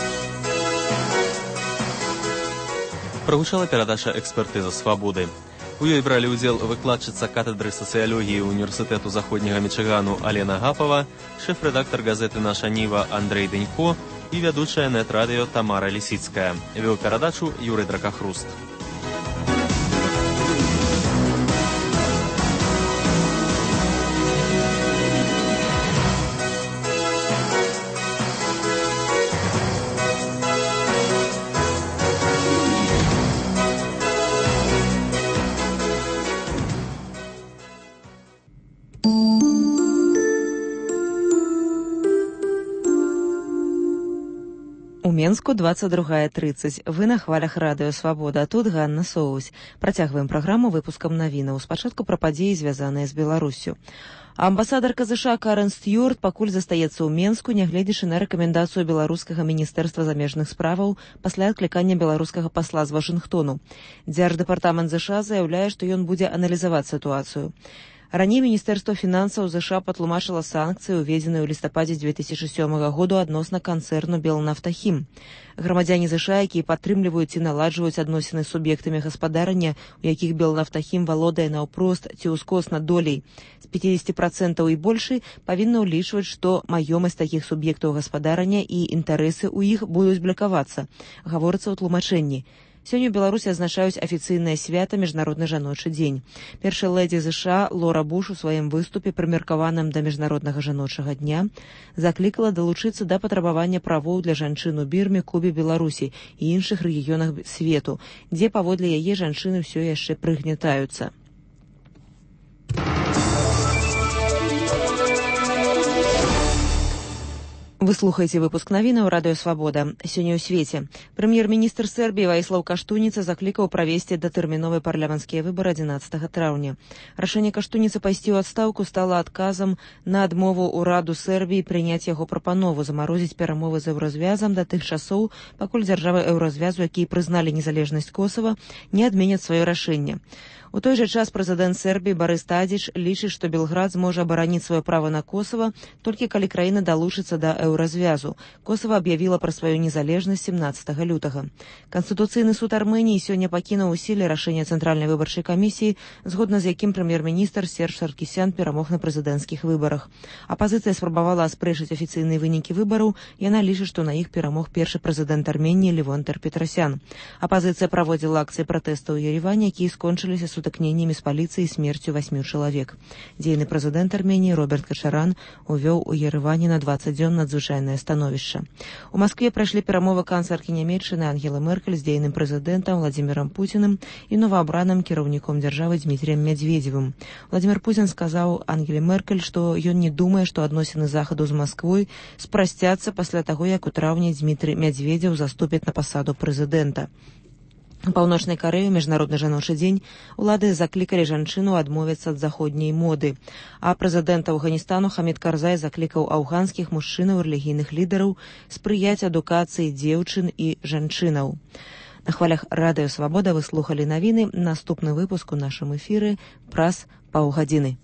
Прагучала перадача экспертызы «Свабоды». У ёй бралі ўдзел выкладчыца катедры сацыялогіі універсітэту заходняга Мічыгану Алена Гапава, шэф-рэдактар газеты «Наша Ніва» Андрэй Дэнько і вядучая нет-радыё Тамара Лісіцкая. Вёў перадачу Юрый Дракахруст. У Менску двадцать другая тридцать. Вы на хвалях радыё Свабода. Тут Ганна Соусь. Працягваем праграму выпускам навінаў. Спачатку пра падзеі, звязаныя з Беларуссю. Амбасадарка ЗША Карен Стюарт пакуль застаецца ў Менску, нягледзячы на рэкамендацыю беларускага міністэрства замежных справаў пасля адклікання беларускага пасла з Вашынгтону. Дзярждэпартамент ЗША заяўляе, што ён будзе аналізаваць сітуацыю. Раней Міністэрства фінансаў ЗША патлумачыла санкцыі, уведзеныя ў лістападзе две тысячи сёмага году адносна канцэрну «Белнафтахім». Грамадзяне ЗША, якія падтрымліваюць і наладжваюць адносіны з суб'ектамі гаспадарання, у якіх «Белнафтахім» валодае наўпрост ці ўскосна долей з пятьдесят процентов і большай, павінны ўлічваць, што маёмасць такіх суб'ектаў гаспадарання і інтарэсы ў іх будуць блакавацца, гаворыцца ў тлумачэнні. Сёння ў Беларусі адзначаюць афіцыйнае свята Міжнародны жаночы дзень. Першая лэдзі ЗША Лора Буш у сваім выступе, прымеркаваным да Міжнароднага жаночага дня, заклікала далучыцца да патрабавання правоў для жанчын у Бірме, Кубе, Беларусі і іншых рэгіёнах свету, дзе паводле яе жанчыны ўсё яшчэ прыгнятаюцца. Вы слухаеце выпуск навінаў радыё Свабода. Сёння ў свеце. Прэм'ер-міністр Сербіі Ваіслаў Каштуніца заклікаў правесці датэрміновыя парламенцкія выбары адзінаццатага траўня. Рашэнне Каштуніцы пайсці ў адстаўку стала адказам на адмову ўраду Сербіі прыняць яго прапанову замарозіць перамовы з еўразвязам да тых часоў, пакуль дзяржавы еўразвязу, якія прызналі незалежнасць Косава, не адменяць сваё рашэнне. У той жа час прэзідэнт Сербіі Барыс Тадзіч лічыць, што Белград зможа абараніць сваё права на Косава толькі калі краіна далучыцца да еўразвязу. Косава аб'явіла пра сваю незалежнасць семнаццатага лютага. Канстытуцыйны суд Арменіі сёння пакінуў у сіле рашэнне Цэнтральнай выбарчай камісіі, згодна з якім прэм'ер-міністр Серж Саркісян перамог на прэзідэнцкіх выбарах. Апазіцыя спрабавала аспрэчыць афіцыйныя вынікі выбараў, яна лічыць, што на іх перамог першы прэзідэнт Арменіі Левон Петросян. Апазіцыя праводзіла акцыі пратэсту ў Ереване, якія скончыліся сутыкненнямі з паліцыяй і смерцю васьмі чалавек. Дзейны прэзідэнт Арменіі Роберт Качаран увёў у Ереване на дваццаць дзён надзвычайнае становішча. У Маскве прайшлі перамовы канцлеркі Нямецчыны Ангелы Меркель з дзейным прэзідэнтам Владзімірам Пуціным і новаабраным кіраўніком дзяржавы Дмітріем Мядзведзевым. Владзімір Пуцін сказаў Ангеле Меркель, што ён не думае, што адносіны захаду з Масквой спрасцяцца пасля таго, як у траўні Дмітрый Мядзведзеў заступіць на пасаду прэзідэнта. У Паўночнай Карэі Міжнародны жаночы дзень улады заклікалі жанчыну адмовіцца ад заходняй моды. А прэзідэнт Афганістану Хамід Карзай заклікаў афганскіх мужчынаў і рэлігійных лідараў спрыяць адукацыі дзеўчын і жанчынаў. На хвалях радыё Свабода вы слухалі навіны. Наступны выпуск у нашым эфіры праз паўгадзіны.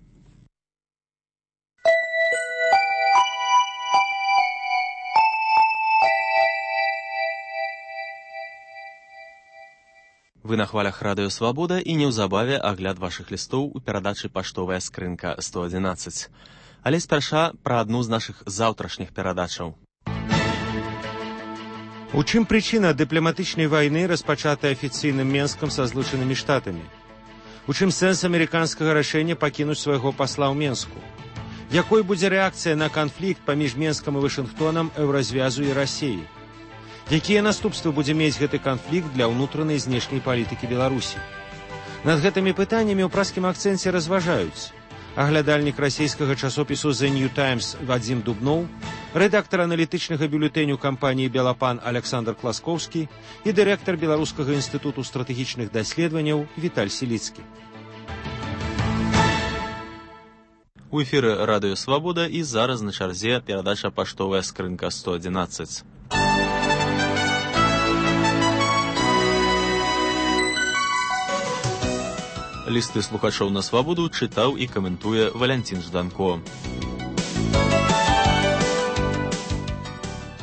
Вы на хвалях радыё Свабода і неўзабаве агляд вашых лістоў у перадачы «Паштовая скрынка сто адзінаццаць». Але спярша пра адну з нашых заўтрашніх перадачаў. У чым прычына дыпламатычнай вайны, распачатай афіцыйным Менскам са Злучанымі Штатамі? У чым сэнс амерыканскага рашэння пакінуць свайго пасла ў Менску? Якой будзе рэакцыя на канфлікт паміж Менскам і Вашынгтонам, еўразвязу і Расіі? Якія наступствы будзе мець гэты канфлікт для ўнутранай і знешняй палітыкі Беларусі? Над гэтымі пытаннямі ў праскім акцэнце разважаюць аглядальнік расійскага часопісу «The New Times» Вадзім Дубноў, рэдактар аналітычнага бюлетэню кампаніі «Белапан» Александр Класкоўскі і дырэктар Беларускага інстытуту стратэгічных даследаванняў Віталь Сіліцкі. У эфіры радыё Свабода і зараз на чарзе перадача «Паштовая скрынка сто адзінаццаць». Лісты слухачоў на Свабоду чытаў і каментуе Валянцін Жданко.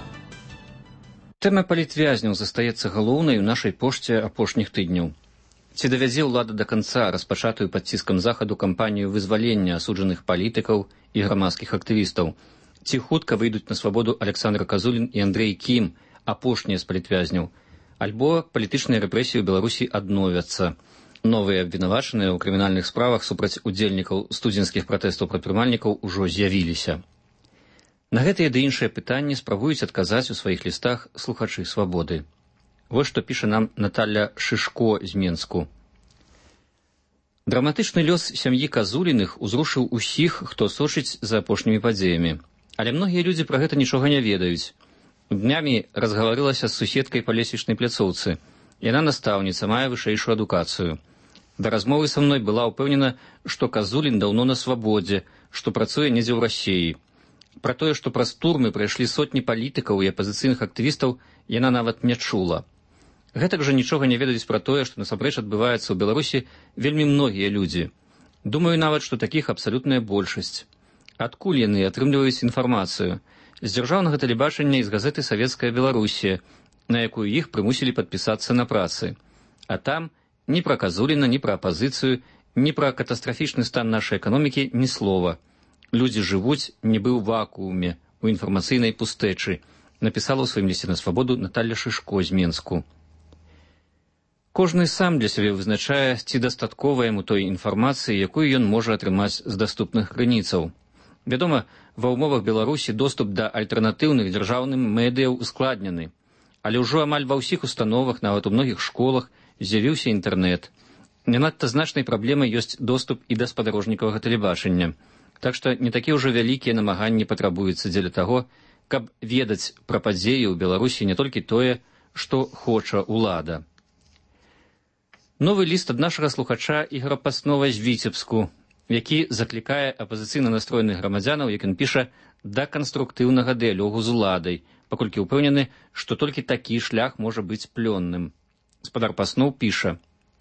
Тэма палітвязняў застаецца галоўнай у нашай пошце апошніх тыдняў. Ці давядзе ўлада да канца распачатую пад ціскам захаду кампанію вызвалення асуджаных палітыкаў і грамадскіх актывістаў? Ці хутка выйдуць на свабоду Александр Казулін і Андрэй Кім, апошнія з палітвязняў? Альбо палітычныя рэпрэсіі ў Беларусі адновяцца? Новыя абвінавачаныя ў крымінальных справах супраць удзельнікаў студзенскіх пратэстаў прадпрымальнікаў ужо з'явіліся. На гэтыя ды іншыя пытанні спрабуюць адказаць у сваіх лістах слухачы свабоды. Вось што піша нам Наталля Шышко з Менску. Драматычны лёс сям'і Казуліных узрушыў усіх, хто сочыць за апошнімі падзеямі. Але многія людзі пра гэта нічога не ведаюць. Днямі разгаварылася з суседкай па лесвічнай пляцоўцы. Яна настаўніца, мае вышэйшую адукацыю. Да размовы са мной была ўпэўнена, што Казулін даўно на свабодзе, што працуе недзе ў Расіі. Пра тое, што праз турмы прайшлі сотні палітыкаў і апазіцыйных актывістаў, яна нават не чула. Гэтак жа нічога не ведаюць пра тое, што насамрэч адбываецца ў Беларусі вельмі многія людзі. Думаю нават, што такіх абсалютная большасць. Адкуль яны атрымліваюць інфармацыю? З дзяржаўнага тэлебачання і з газеты «Савецкая Беларусія», на якую іх прымусілі падпісацца на працы. А там ні пра Казуліна, ні пра апазіцыю, ні пра катастрафічны стан нашай эканомікі ні слова. Людзі жывуць нібы ў вакууме, у інфармацыйнай пустэчы, напісала ў сваім лісце на свабоду Наталля Шышко з Менску. Кожны сам для сябе вызначае, ці дастаткова яму той інфармацыі, якую ён можа атрымаць з даступных крыніцаў. Вядома, ва ўмовах Беларусі доступ да альтэрнатыўных дзяржаўным медыяў ускладнены. Але ўжо амаль ва ўсіх установах, нават у многіх школах, з'явіўся інтэрнэт. Не надта значнай праблемай ёсць доступ і да спадарожнікавага тэлебачання. Так што не такія ўжо вялікія намаганні патрабуюцца дзеля таго, каб ведаць пра падзеі ў Беларусі не толькі тое, што хоча ўлада. Новы ліст ад нашага слухача Ігора Паснова з Віцебску, які заклікае апазіцыйна настроеных грамадзянаў, як ён піша, да канструктыўнага дыялогу з уладай, паколькі ўпэўнены, што толькі такі шлях можа быць плённым. Спадар Пасноў піша: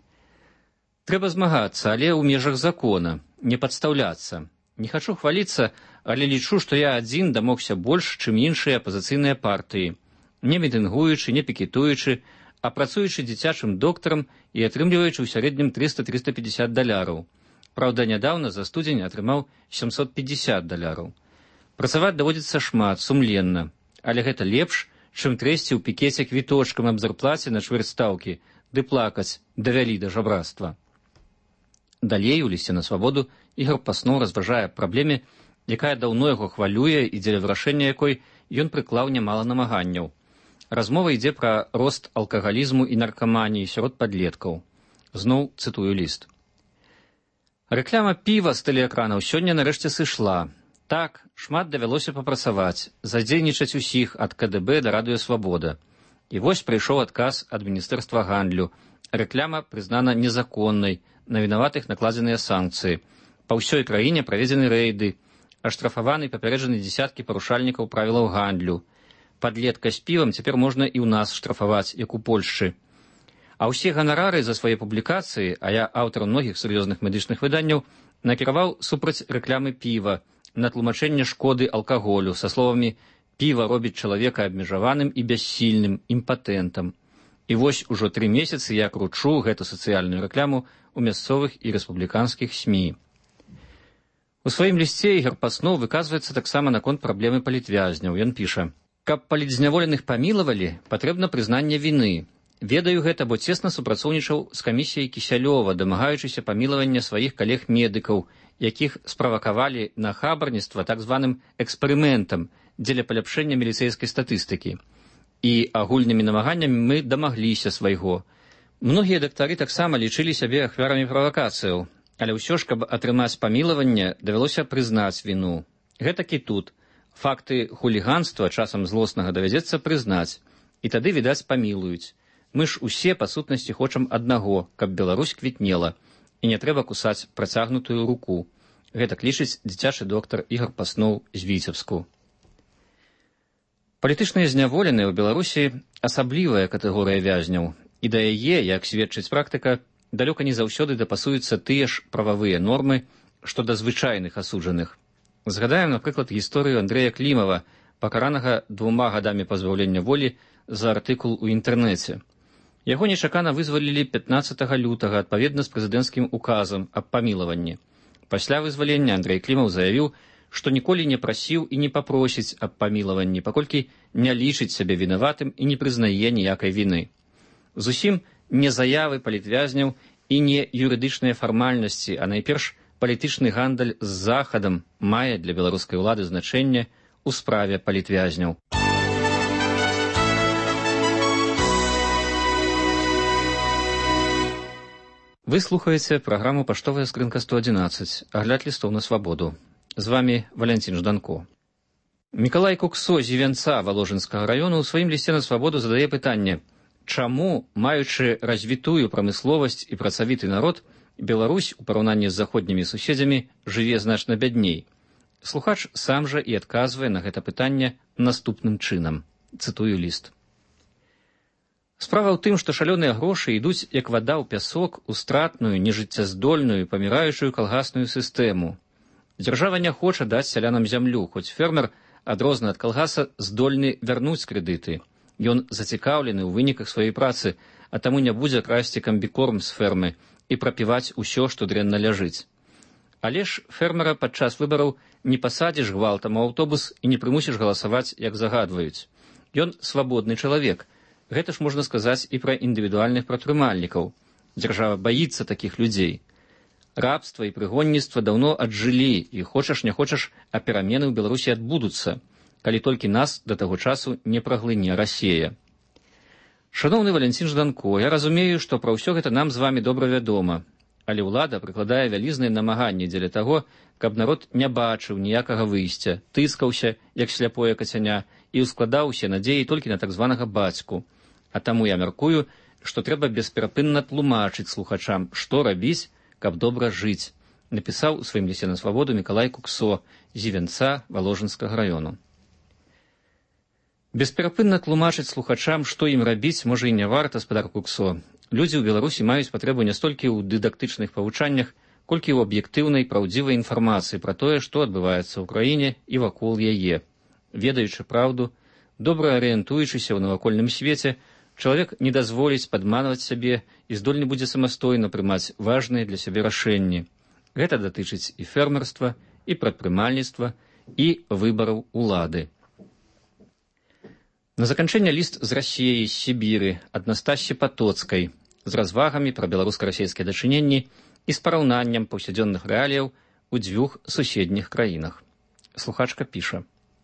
«Трэба змагацца, але ў межах закона, не падстаўляцца. Не хачу хваліцца, але лічу, што я адзін дамогся больш, чым іншыя апазіцыйныя партыі, не мітынгуючы, не пікетуючы, а працуючы дзіцячым доктарам і атрымліваючы ў сярэднім трыста - трыста пятьдесят даляраў. Праўда, нядаўна за студзень атрымаў сямсот пятьдесят даляраў. Працаваць даводзіцца шмат, сумленна, але гэта лепш, чым трэсці ў пікеце квіточкам аб зарплаце на чвэрць стаўкі, ды плакаць давялі да жабрацтва». Далей у лісце на свабоду Ігор Пасноў разважае праблеме, якая даўно яго хвалюе і дзеля вырашэння якой ён прыклаў нямала намаганняў. Размова ідзе пра рост алкагалізму і наркаманіі сярод падлеткаў. Зноў цытую ліст. «Рэкляма піва з тэлеэкранаў сёння нарэшце сышла. Так, шмат давялося папрацаваць, задзейнічаць усіх ад ка дэ бэ да радыёсвабода. І вось прыйшоў адказ ад Міністэрства гандлю. Рэкляма прызнана незаконнай, на вінаватых накладзеныя санкцыі. Па ўсёй краіне праведзены рэйды, аштрафаваны і папярэджаны дзесяткі парушальнікаў правілаў гандлю. Падлетка з півам цяпер можна і ў нас штрафаваць, як у Польшчы. А ўсе ганарары за свае публікацыі, а я аўтар многіх сур'ёзных медычных выданняў, накіраваў супраць рэклямы піва, на тлумачэнне шкоды алкаголю, са словамі «піва робіць чалавека абмежаваным і бяссільным, імпатэнтам». І вось ужо тры месяцы я кручу гэту сацыяльную рэкляму ў мясцовых і рэспубліканскіх СМІ. У сваім лісце Ігор Пасноў выказваецца таксама наконт праблемы палітвязняў. Ён піша: «Каб палітзняволеных памілавалі, патрэбна прызнанне віны. Ведаю гэта, бо цесна супрацоўнічаў з камісіяй Кісялёва, дамагаючыся памілавання сваіх калег-медыкаў, якіх справакавалі на хабарніцтва так званым эксперыментам дзеля паляпшэння міліцэйскай статыстыкі. І агульнымі намаганнямі мы дамагліся свайго. Многія дактары таксама лічылі сябе ахвярамі правакацыяў, але ўсё ж, каб атрымаць памілаванне, давялося прызнаць віну. Гэтак і тут. Факты хуліганства часам злоснага давядзецца прызнаць, і тады, відаць, памілуюць. Мы ж усе, па сутнасці, хочам аднаго, каб Беларусь квітнела, і не трэба кусаць працягнутую руку. Гэтак лічыць дзіцячы доктар Ігор Пасноў з Віцебску. Палітычныя зняволеныя ў Беларусі асаблівая катэгорыя вязняў, і да яе, як сведчыць практыка, далёка не заўсёды дапасуюцца тыя ж прававыя нормы, што да звычайных асуджаных. Згадаем, напрыклад, гісторыю Андрэя Клімава, пакаранага двума гадамі пазбаўлення волі за артыкул у інтэрнэце. Яго нечакана вызвалілі пятнаццатага лютага адпаведна з прэзідэнцкім указам аб памілаванні. Пасля вызвалення Андрэй Клімаў заявіў, што ніколі не прасіў і не папросіць аб памілаванні, паколькі не лічыць сябе вінаватым і не прызнае ніякай віны. Зусім не заявы палітвязняў і не юрыдычныя фармальнасці, а найперш палітычны гандаль з Захадам мае для беларускай улады значэнне ў справе палітвязняў. Вы слухаеце праграму «Паштовая скрынка сто адзінаццаць», агляд лістоў на свабоду. З вами Валянцін Жданко. Мікалай Куксо з Івянца Валожынскага раёну ў сваім лісце на свабоду задае пытанне: чаму, маючы развітую прамысловасць і працавіты народ, Беларусь у параўнанні з заходнімі суседзямі жыве значна бядней? Слухач сам жа і адказвае на гэта пытанне наступным чынам. Цытую ліст. Справа ў тым, што шалёныя грошы ідуць як вада ў пясок у стратную, нежыццяздольную, паміраючую калгасную сістэму. Дзяржава не хоча даць сялянам зямлю, хоць фермер, адрозна ад калгаса, здольны вярнуць крэдыты. Ён зацікаўлены ў выніках сваёй працы, а таму не будзе красці камбікорм з фермы і прапіваць усё, што дрэнна ляжыць. Але ж фермера падчас выбараў не пасадзіш гвалтам у аўтобус і не прымусіш галасаваць, як загадваюць. Ён свабодны чалавек. Гэта ж можна сказаць і пра індывідуальных прадпрымальнікаў. Дзяржава баіцца такіх людзей. Рабства і прыгонніцтва даўно аджылі, і хочаш не хочаш, а перамены ў Беларусі адбудуцца, калі толькі нас да таго часу не праглыне Расія. Шаноўны Валянцін Жданко, я разумею, што пра ўсё гэта нам з вамі добра вядома, але ўлада прыкладае вялізныя намаганні дзеля таго, каб народ не бачыў ніякага выйсця, тыскаўся, як сляпое кацяня, і ўскладаў усе надзеі толькі на так званага бацьку. А таму я мяркую, што трэба бесперапынна тлумачыць слухачам, што рабіць, каб добра жыць, напісаў у сваім лісце на свабоду Мікалай Куксо з Івянца Валожынскага раёну. Бесперапынна тлумачыць слухачам, што ім рабіць, можа і не варта, спадар Куксо. Людзі ў Беларусі маюць патрэбу не столькі ў дыдактычных павучаннях, колькі ў аб'ектыўнай, праўдзівай інфармацыі пра тое, што адбываецца ў краіне і вакол яе. Ведаючы праўду, добра арыентуючыся ў навакольным свеце, чалавек не дазволіць падманваць сябе і здольны будзе самастойна прымаць важныя для сябе рашэнні. Гэта датычыць і фермерства, і прадпрымальніцтва, і выбараў улады. На заканчэнне ліст з Расіі, з Сібіры, ад Настасі Патоцкай, з развагамі пра беларуска-расійскія дачыненні і з параўнаннем паўсядзённых рэаліяў у дзвюх суседніх краінах. Слухачка піша: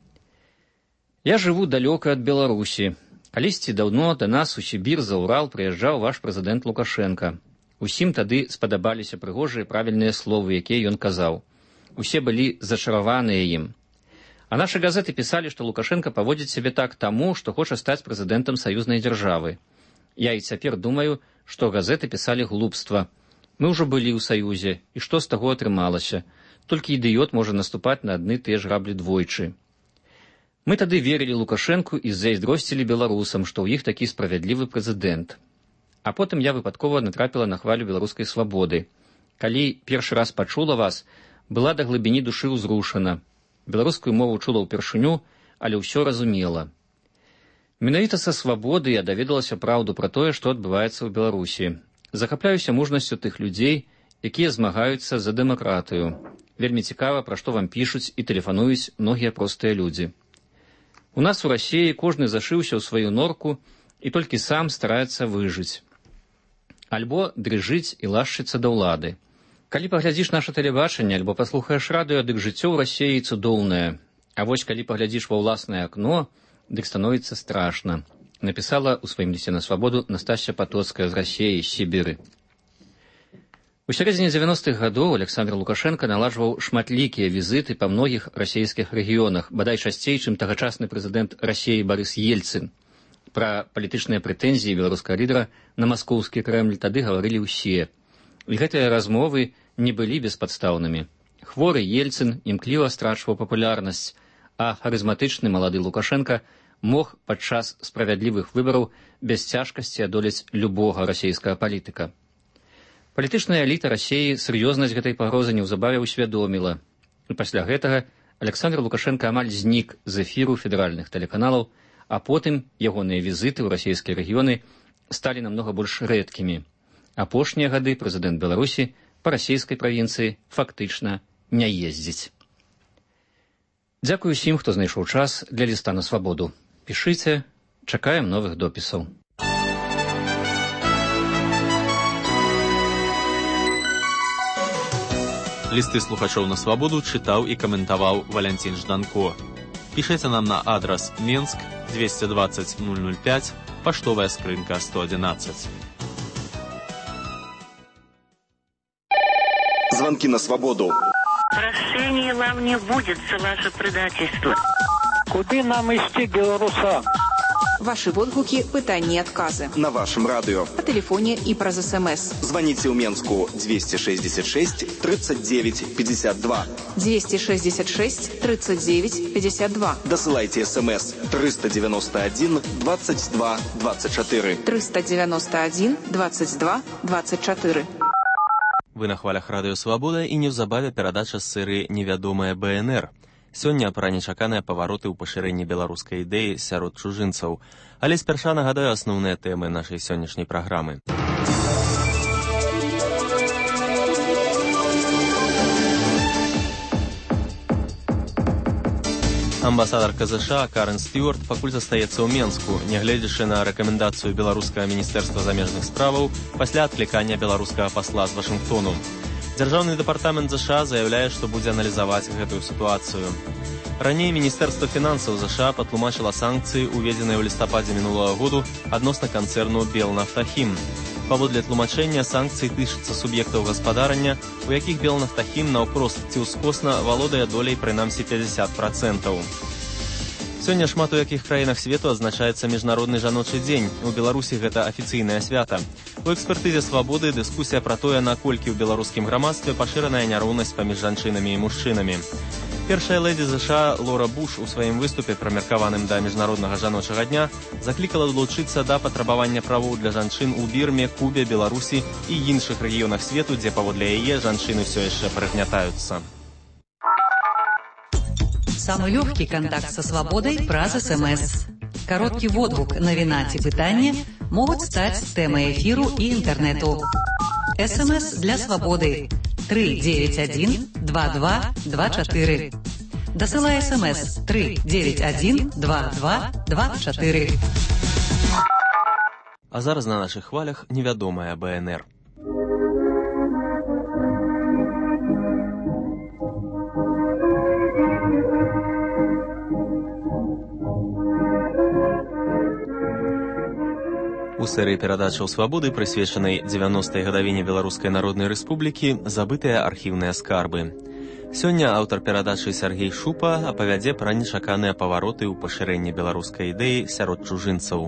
«Я жыву далёка ад Беларусі. Калісьці даўно да нас у Сібір за Урал прыязджаў ваш прэзідэнт Лукашенка. Усім тады спадабаліся прыгожыя правільныя словы, якія ён казаў. Усе былі зачараваныя ім. А нашы газеты пісалі, што Лукашенка паводзіць сябе так таму, што хоча стаць прэзідэнтам саюзнай дзяржавы. Я і цяпер думаю, што газеты пісалі глупства. Мы ўжо былі ў саюзе, і што з таго атрымалася? Толькі ідыёт можа наступаць на адны тыя ж граблі двойчы. Мы тады верылі Лукашэнку і зайздросцілі беларусам, што ў іх такі справядлівы прэзідэнт. А потым я выпадкова натрапіла на хвалю беларускай свабоды. Калі першы раз пачула вас, была да глыбіні душы ўзрушана. Беларускую мову чула ўпершыню, але ўсё разумела. Менавіта са свабоды я даведалася праўду пра тое, што адбываецца ў Беларусі. Захапляюся мужнасцю тых людзей, якія змагаюцца за дэмакратыю. Вельмі цікава, пра што вам пішуць і тэлефануюць многія простыя людзі. У нас у Расіі кожны зашыўся ў сваю норку і толькі сам стараецца выжыць. Альбо дрыжыць і лашчыцца да ўлады. Калі паглядзіш наша тэлебачанне, альбо паслухаеш радыё, дык жыццё ў Расіі цудоўнае. А вось калі паглядзіш ва ўласнае акно, дык становіцца страшна. Напісала ў сваім лісце на свабоду Настасья Патоцкая з Расіі, з Сібіры. У сярэдзіне дзевяностых гадоў Александр Лукашенко наладжваў шматлікія візіты па многіх расійскіх рэгіёнах, бадай часцей, чым тагачасны прэзідэнт Расіі Барыс Ельцын. Пра палітычныя прэтэнзіі беларускага лідара на маскоўскі Крэмль тады гаварылі ўсе. І гэтыя размовы не былі беспадстаўнымі. Хворы Ельцын імкліва страчваў папулярнасць, а харызматычны малады Лукашенко мог падчас справядлівых выбараў без цяжкасці адолець любога расійскага палітыка. Палітычная эліта Расіі сур'ёзнасць гэтай пагрозы неўзабаве ўсвядоміла. І пасля гэтага Александр Лукашенко амаль знік з эфіру федэральных тэлеканалаў, а потым ягоныя візіты ў расійскія рэгіёны сталі намного больш рэдкімі. Апошнія гады прэзідэнт Беларусі па расійскай правінцыі фактычна не ездзіць. Дзякую усім, хто знайшоў час для ліста на свабоду. Пішыце, чакаем новых допісаў. Лісты слухачоў на свабоду чытаў і каментаваў Валянцін Жданко. Пішыце нам на адрас Менск двести двадцать ноль ноль пять, паштовая скрынка сто одиннадцать. Звонки на свободу. Прощения вам не будет за ваше предательство. Куды нам ісці, беларуса? Ваши водгуки, пытания и отказы. На вашем радио. По телефоне и про СМС. Звоните в Менску двести шестьдесят шесть тридцать девять пятьдесят два. двести шестьдесят шесть тридцать девять пятьдесят два. Досылайте СМС триста девяносто один двадцать два двадцать четыре. триста девяносто один двадцать два двадцать четыре. Вы на хвалях радыё Свабода і неўзабаве перадача з серыі «Невядомая БНР». Сёння пра нечаканыя павароты ў пашырэнні беларускай ідэі сярод чужынцаў. Але спярша нагадаю асноўныя тэмы нашай сённяшняй праграмы. Амбасадарка ЗША Карен Стюарт пакуль застаецца ў Менску, нягледзячы на рэкамендацыю беларускага міністэрства замежных справаў пасля адклікання беларускага пасла з Вашынгтону. Дзяржаўны дэпартамент ЗША заяўляе, што будзе аналізаваць гэтую сітуацыю. Раней Міністэрства фінансаў ЗША патлумачыла санкцыі, уведзеныя ў лістападзе мінулага году адносна канцэрну «Белнафтахім». Паводле тлумачэння, санкцыі тычацца суб'ектаў гаспадарання, у якіх «Белнафтахім» наўпрост ці ўскосна валодае долей прынамсі пятьдесят процентов. Сёння шмат у якіх краінах свету адзначаецца міжнародны жаночы дзень. У Беларусі гэта афіцыйнае свята. У экспертызе свабоды дыскусія пра тое, наколькі ў беларускім грамадстве пашыраная няроўнасць паміж жанчынамі і мужчынамі. Першая лэдзі ЗША Лора Буш у сваім выступе, прымеркаваным да міжнароднага жаночага дня, заклікала далучыцца да патрабавання правоў для жанчын у Бірме, Кубе, Беларусі і іншых рэгіёнах свету, дзе паводле яе жанчыны ўсё яшчэ прыгнятаюцца. Самый легкий контакт со свободой праз СМС. Короткий водгук, навіна ці пытанне могуць стаць тэмай эфіру і інтэрнэту. СМС для свободы три девять один два два два четыре. Дасылай СМС три девять один два два два четыре. А зараз на наших хвалях невядомая БНР. У серыі перадачаў свабоды, прысвечанай дзевяностай гадавіне Беларускай Народнай Рэспублікі, забытыя архіўныя скарбы. Сёння аўтар перадачы Сяргей Шупа апавядзе пра нечаканыя павароты ў пашырэнні беларускай ідэі сярод чужынцаў.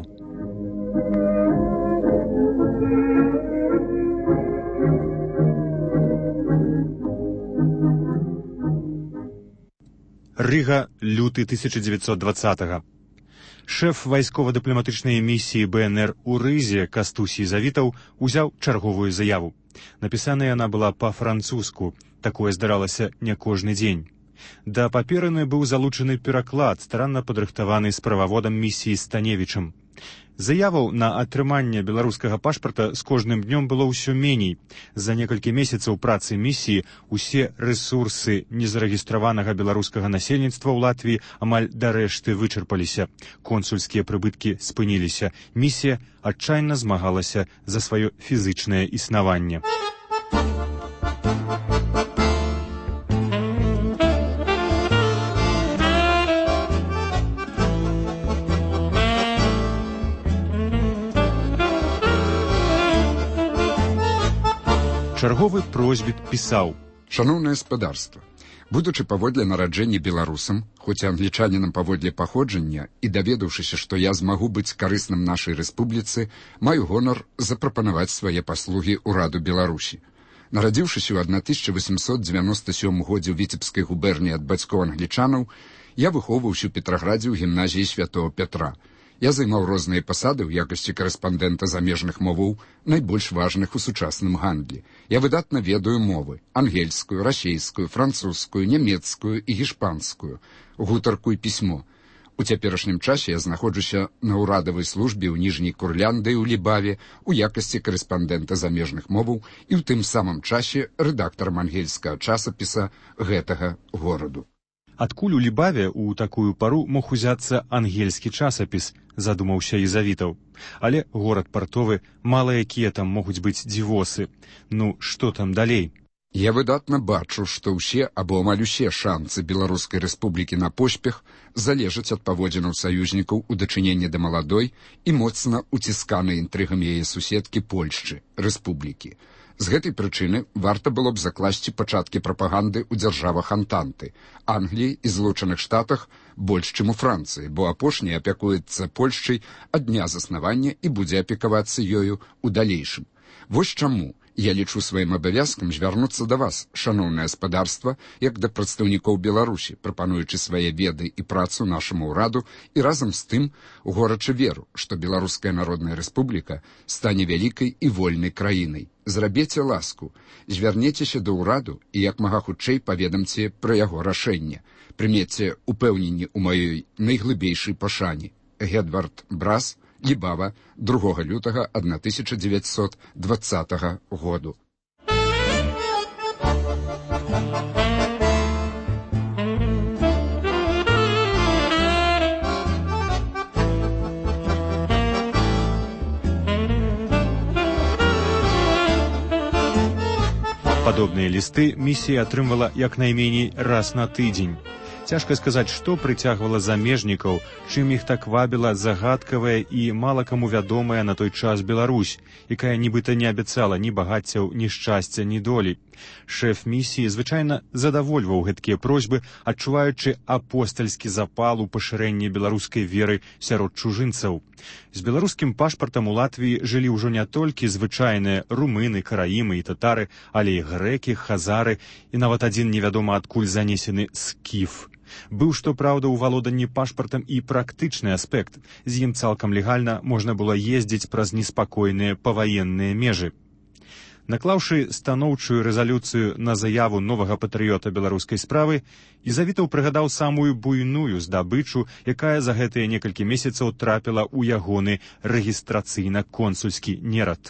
Рыга, люты тысяча девятьсот двадцатого. Шэф вайскова-дыпламатычнай місіі БНР у Рызе Кастусій Завітаў узяў чарговую заяву. Напісаная яна была па-французску. Такое здаралася не кожны дзень. Да паперы быў залучаны пераклад, старанна падрыхтаваны з прававодам місіі Станевічам. Заяваў на атрыманне беларускага пашпарта з кожным днём было ўсё меней. За некалькі месяцаў працы місіі усе рэсурсы незарэгістраванага беларускага насельніцтва ў Латвіі амаль дарэшты вычарпаліся. Консульскія прыбыткі спыніліся. Місія адчайна змагалася за сваё фізычнае існаванне. Чарговы просьбіт пісаў: «Шаноўнае спадарства, будучы паводле нараджэння беларусам, хоць і англічанінам паводле паходжання, і даведаўшыся, што я змагу быць карысным нашай рэспубліцы, маю гонар запрапанаваць свае паслугі ўраду Беларусі. Нарадзіўшыся ў тысяча восемьсот девяносто сёмым годзе ў Віцебскай губерніі ад бацькоў англічанаў, я выхоўваўся ў Петраградзе ў гімназіі святого Петра. Я займаў розныя пасады ў якасці карэспандэнта замежных моваў, найбольш важных у сучасным гандлі. Я выдатна ведаю мовы: ангельскую, расейскую, французскую, нямецкую і гішпанскую, гутарку і пісьмо. У цяперашнім часе я знаходжуся на ўрадавай службе ў ніжняй Курляндыі ў Лібаве у якасці корэспандэнта замежных моваў і ў тым самым часе рэдактарам ангельскага часопіса гэтага гораду. Адкуль у Лібаве ў такую пару мог узяцца ангельскі часопіс, задумаўся Езавітаў. Але горад партовы, мала якія там могуць быць дзівосы. Ну, што там далей? Я выдатна бачу, што ўсе або амаль усе шанцы Беларускай рэспублікі на поспех залежаць ад паводзінаў саюзнікаў у дачыненні да маладой і моцна уцісканай інтрыгамі яе суседкі Польшчы, рэспублікі. З гэтай прычыны варта было б закласці пачаткі прапаганды ў дзяржавах Антанты, Англіі і Злучаных Штатах больш, чым у Францыі, бо апошняя апякуецца Польшчай ад дня заснавання і будзе апекавацца ёю ў далейшым. Вось чаму я лічу сваім абавязкам звярнуцца да вас, шаноўнае гаспадарства, як да прадстаўнікоў Беларусі, прапануючы свае веды і працу нашаму ўраду і разам з тым горача веру, што Беларуская Народная Рэспубліка стане вялікай і вольнай краінай. Зрабіце ласку, звярнецеся да ўраду і як мага хутчэй паведамце пра яго рашэнне. Прымеце упэўненні ў маёй найглыбейшай пашане. Гедвард Брас, Лібава, другога лютага адна тысяча дзевяцьсот дваццатага году. Падобныя лісты місія атрымвала як найменей раз на тыдзень. Цяжка сказаць, што прыцягвала замежнікаў, чым іх так вабіла загадкавая і мала каму вядомая на той час Беларусь, якая нібыта не абяцала ні багаццяў, ні шчасця, ні долі. Шэф місіі звычайна задавольваў гэткія просьбы, адчуваючы апостальскі запал у пашырэнні беларускай веры сярод чужынцаў. З беларускім пашпартам у Латвіі жылі ўжо не толькі звычайныя румыны, караімы і татары, але і грэкі, хазары і нават адзін невядома адкуль занесены скіф. Быў, што праўда, у валоданні пашпартам і практычны аспект. З ім цалкам легальна можна было ездзіць праз неспакойныя паваенныя межы. Наклаўшы станоўчую рэзалюцыю на заяву новага патрыёта беларускай справы, Езавітаў прыгадаў самую буйную здабычу, якая за гэтыя некалькі месяцаў трапіла ў ягоны рэгістрацыйна-консульскі нерад.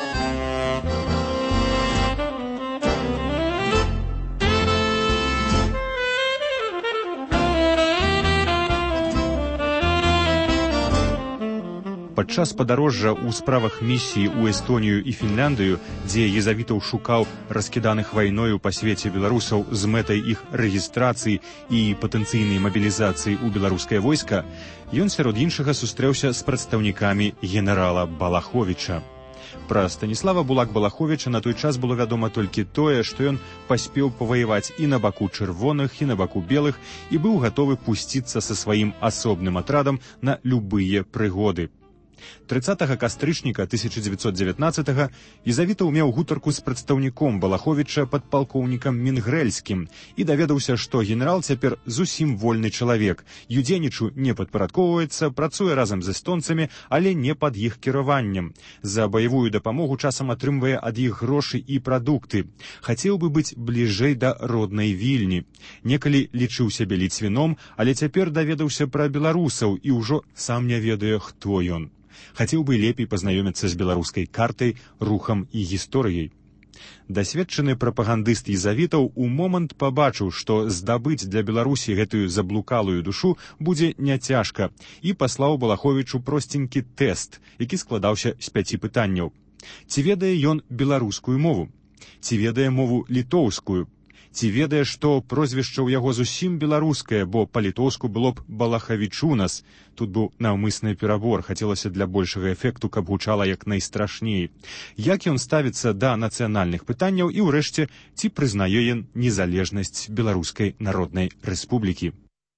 Падчас падарожжа ў справах місіі ў Эстонію і Фінляндыю, дзе Езавітаў шукаў раскіданых вайною па свеце беларусаў з мэтай іх рэгістрацыі і патэнцыйнай мабілізацыі ў беларускае войска, ён сярод іншага сустрэўся з прадстаўнікамі генерала Балаховіча. Пра Станіслава Булак-Балаховіча на той час было вядома толькі тое, што ён паспеў паваяваць і на баку чырвоных, і на баку белых, і быў гатовы пусціцца са сваім асобным атрадам на любыя прыгоды. трыццатага кастрычніка тысяча дзевяцьсот дзевятнаццатага Езавітаў меў гутарку з прадстаўніком Балаховіча падпалкоўнікам Мінгрэльскім і даведаўся, што генерал цяпер зусім вольны чалавек, юдзенічу не падпарадкоўваецца, працуе разам з эстонцамі, але не пад іх кіраваннем. За баявую дапамогу часам атрымвае ад іх грошы і прадукты. Хацеў бы быць бліжэй да роднай Вільні. Некалі лічыў сябе ліцвіном, але цяпер даведаўся пра беларусаў і ўжо сам не ведае, хто ён. Хацеў бы лепей пазнаёміцца з беларускай картай, рухам і гісторыяй. Дасведчаны прапагандыст Езавітаў у момант пабачыў, што здабыць для Беларусі гэтую заблукалую душу будзе няцяжка, і паслаў Балаховічу просценькі тэст, які складаўся з пяці пытанняў. Ці ведае ён беларускую мову? Ці ведае мову літоўскую? Ці ведае, што прозвішча ў яго зусім беларускае, бо па-літоўску было б Балахавічунас. Тут быў наўмысны перабор, хацелася для большага эфекту, каб гучала як найстрашней. Як ён ставіцца да нацыянальных пытанняў і, ўрэшце, ці прызнае ён незалежнасць Беларускай Народнай Рэспублікі?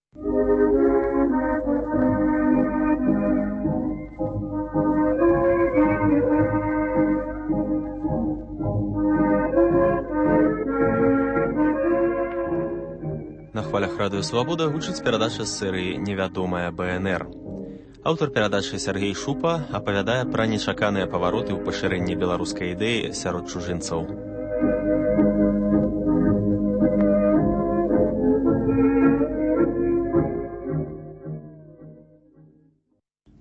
На хвалях радыё «Свабода» гучыць перадача з серыі «Невядомая БНР». Аўтар перадачы Сергей Шупа апавядае пра нечаканыя павароты ў пашырэнні беларускай ідэі сярод чужынцаў.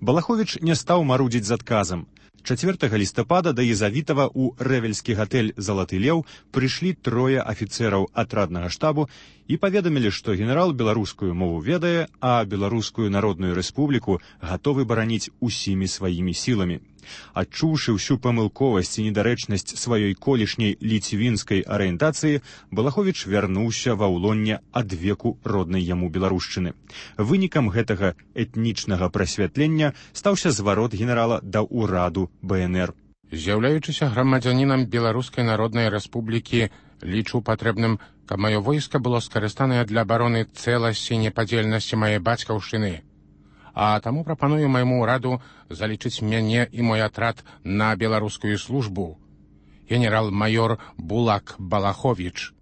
Балаховіч не стаў марудзіць з адказам. чацвёртага лістапада да Езавітава ў рэвельскі гатэль «Залаты леў» прыйшлі трое афіцэраў атраднага штабу і паведамілі, што генерал беларускую мову ведае, а Беларускую народную рэспубліку гатовы бараніць усімі сваімі сіламі. Адчуўшы ўсю памылковасць і недарэчнасць сваёй колішняй ліцвінскай арыентацыі, Балаховіч вярнуўся ва ўлонне адвеку роднай яму беларушчыны. Вынікам гэтага этнічнага прасвятлення стаўся зварот генерала да ўраду бэ эн эр. З'яўляючыся грамадзянінам Беларускай народнай рэспублікі, лічу патрэбным, каб маё войска было скарыстанае для абароны цэласці і непадзельнасці мае бацькаўшчыны. А таму прапаную майму ўраду залічыць мяне і мой атрад на беларускую службу. Генерал-майор Булак Балаховіч.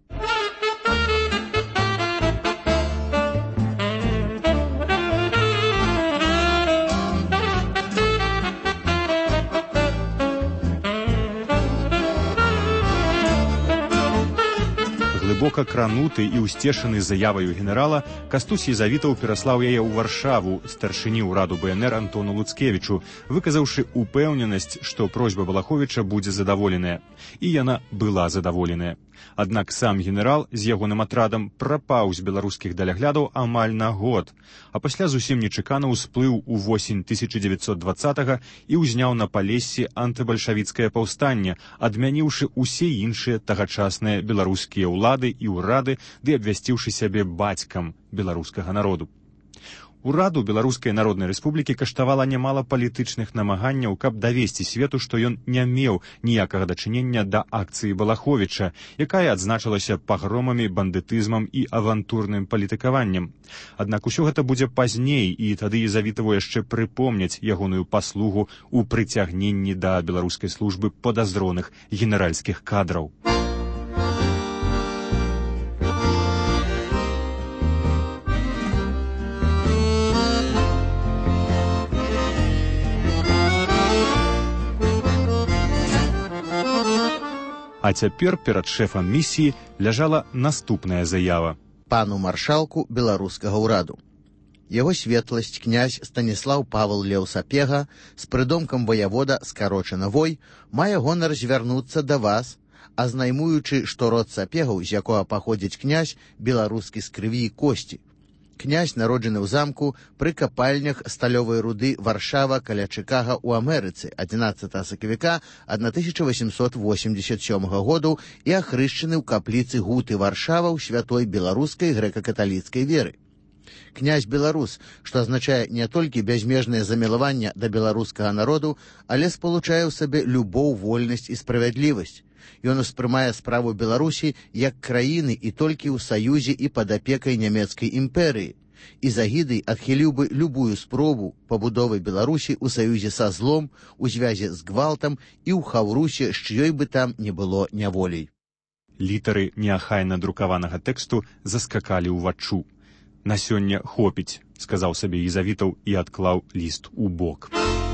Глыбока крануты і ўсцешаны заяваю генерала, Кастусь Езавітаў пераслаў яе ў Варшаву старшыні ўраду бэ эн эр Антону Луцкевічу, выказаўшы упэўненасць, што просьба Балаховіча будзе задаволеная. І яна была задаволеная. Аднак сам генерал з ягоным атрадам прапаў з беларускіх даляглядаў амаль на год, а пасля зусім нечакана ўсплыў у восень тысяча дзевяцьсот дваццатага і ўзняў на Палессі антыбальшавіцкае паўстанне, адмяніўшы усе іншыя тагачасныя беларускія ўлады і ўрады, ды абвясціўшы сябе бацькам беларускага народу. Ураду Беларускай народнай рэспублікі каштавала нямала палітычных намаганняў, каб давесці свету, што ён не меў ніякага дачынення да акцыі Балаховіча, якая адзначылася пагромамі, бандытызмам і авантурным палітыкаваннем. Аднак усё гэта будзе пазней, і тады Езавітаву яшчэ прыпомняць ягоную паслугу ў прыцягненні да беларускай службы падазроных генеральскіх кадраў. А цяпер перад шэфам місіі ляжала наступная заява. Пану маршалку беларускага ўраду. Яго светласць князь Станіслаў Павел Леў Сапега з прыдомкам ваявода скарочана вой мае гонар звярнуцца да вас, азнаймуючы, што род Сапегаў, з якога паходзіць князь, беларускі з крыві і косці. Князь народжаны ў замку пры капальнях сталёвай руды Варшава каля Чыкага ў Амерыцы адзінаццатага сакавіка тысяча васемсот восемьдесят сёмага году і ахрышчаны ў капліцы Гуты Варшава ў святой беларускай грэка-каталіцкай веры. Князь беларус, што азначае не толькі бязмежнае замілаванне да беларускага народу, але спалучае ў сабе любоў, вольнасць і справядлівасць. Ён успрымае справу Беларусі як краіны і толькі ў саюзе і пад апекай нямецкай імперыі. І загідай адхіліў бы любую спробу пабудовы Беларусі ў саюзе са злом, у звязе з гвалтам і ў хаўрусе, з чыёй бы там не было няволей. Літары неахайна друкаванага тэксту заскакалі ўваччу. На сёння хопіць, сказаў сабе Езавітаў і адклаў ліст у бок.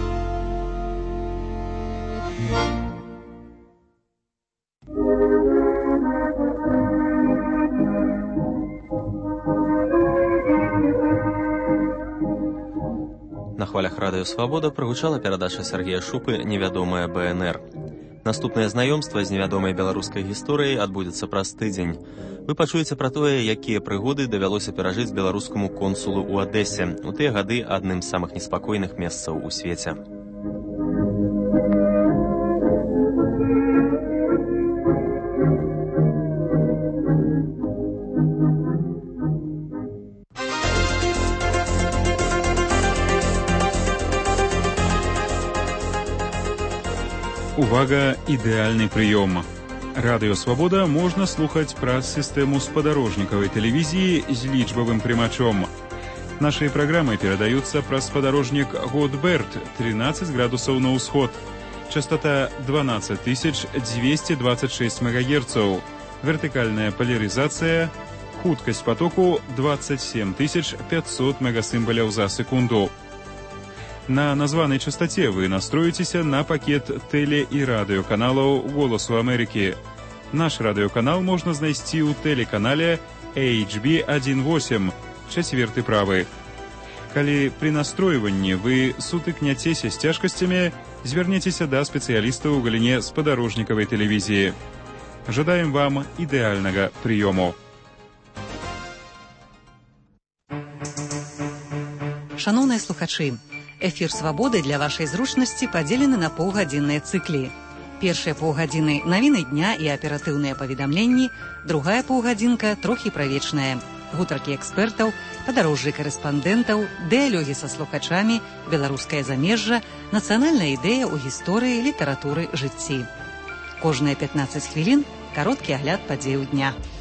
На хвалях радыё «Свабода» прагучала перадача Сергея Шупы «Невядомая бэ эн эр». Наступнае знаёмства з невядомай беларускай гісторыяй адбудзецца праз тыдзень. Вы пачуеце пра тое, якія прыгоды давялося перажыць беларускаму консулу ў Адэсе. У тыя гады адным з самых неспакойных месцаў у свеце. Увага, ідэальны прыём. Радыё «Свабода» можна слухаць праз сістэму спадарожнікавай тэлевізіі з лічбавым прымачом. Нашыя праграмы перадаюцца праз спадарожнік Годберт, тринадцать градусаў на ўсход. Частота дванадцать тысяч двести двадцать шесть мегагерцаў. Вертыкальная поляризация. Хуткасць потоку двадцать семь тысяч пятьсот мегасімбаляў за секунду. На названай частоце вы настроіцеся на пакет тэле- і радыёканалаў «Голасу Амерыкі». Наш радыёканал можна знайсці ў тэлеканале эйч би один восемь, чацвёрты правы. Калі пры настройванні вы сутыкняцеся з цяжкасцямі, звярніцеся да спецыяліста ў галіне спадарожнікавай тэлевізіі. Жадаем вам ідэальнага прыёму. Шановныя слухачы, эфір «Свабоды» для вашай зручнасці падзелены на паўгадзінныя цыклі. Першыя паўгадзіны навіны дня і аператыўныя паведамленні, другая паўгадзінка трохі правечная. Гутаркі экспертаў, падарожжы карэспандэнтаў, дыялогі са слухачамі, беларускае замежжа, нацыянальная ідэя ў гісторыі, літаратуры, жыцці. Кожныя пятнаццаць хвілін кароткі агляд падзеяў дня.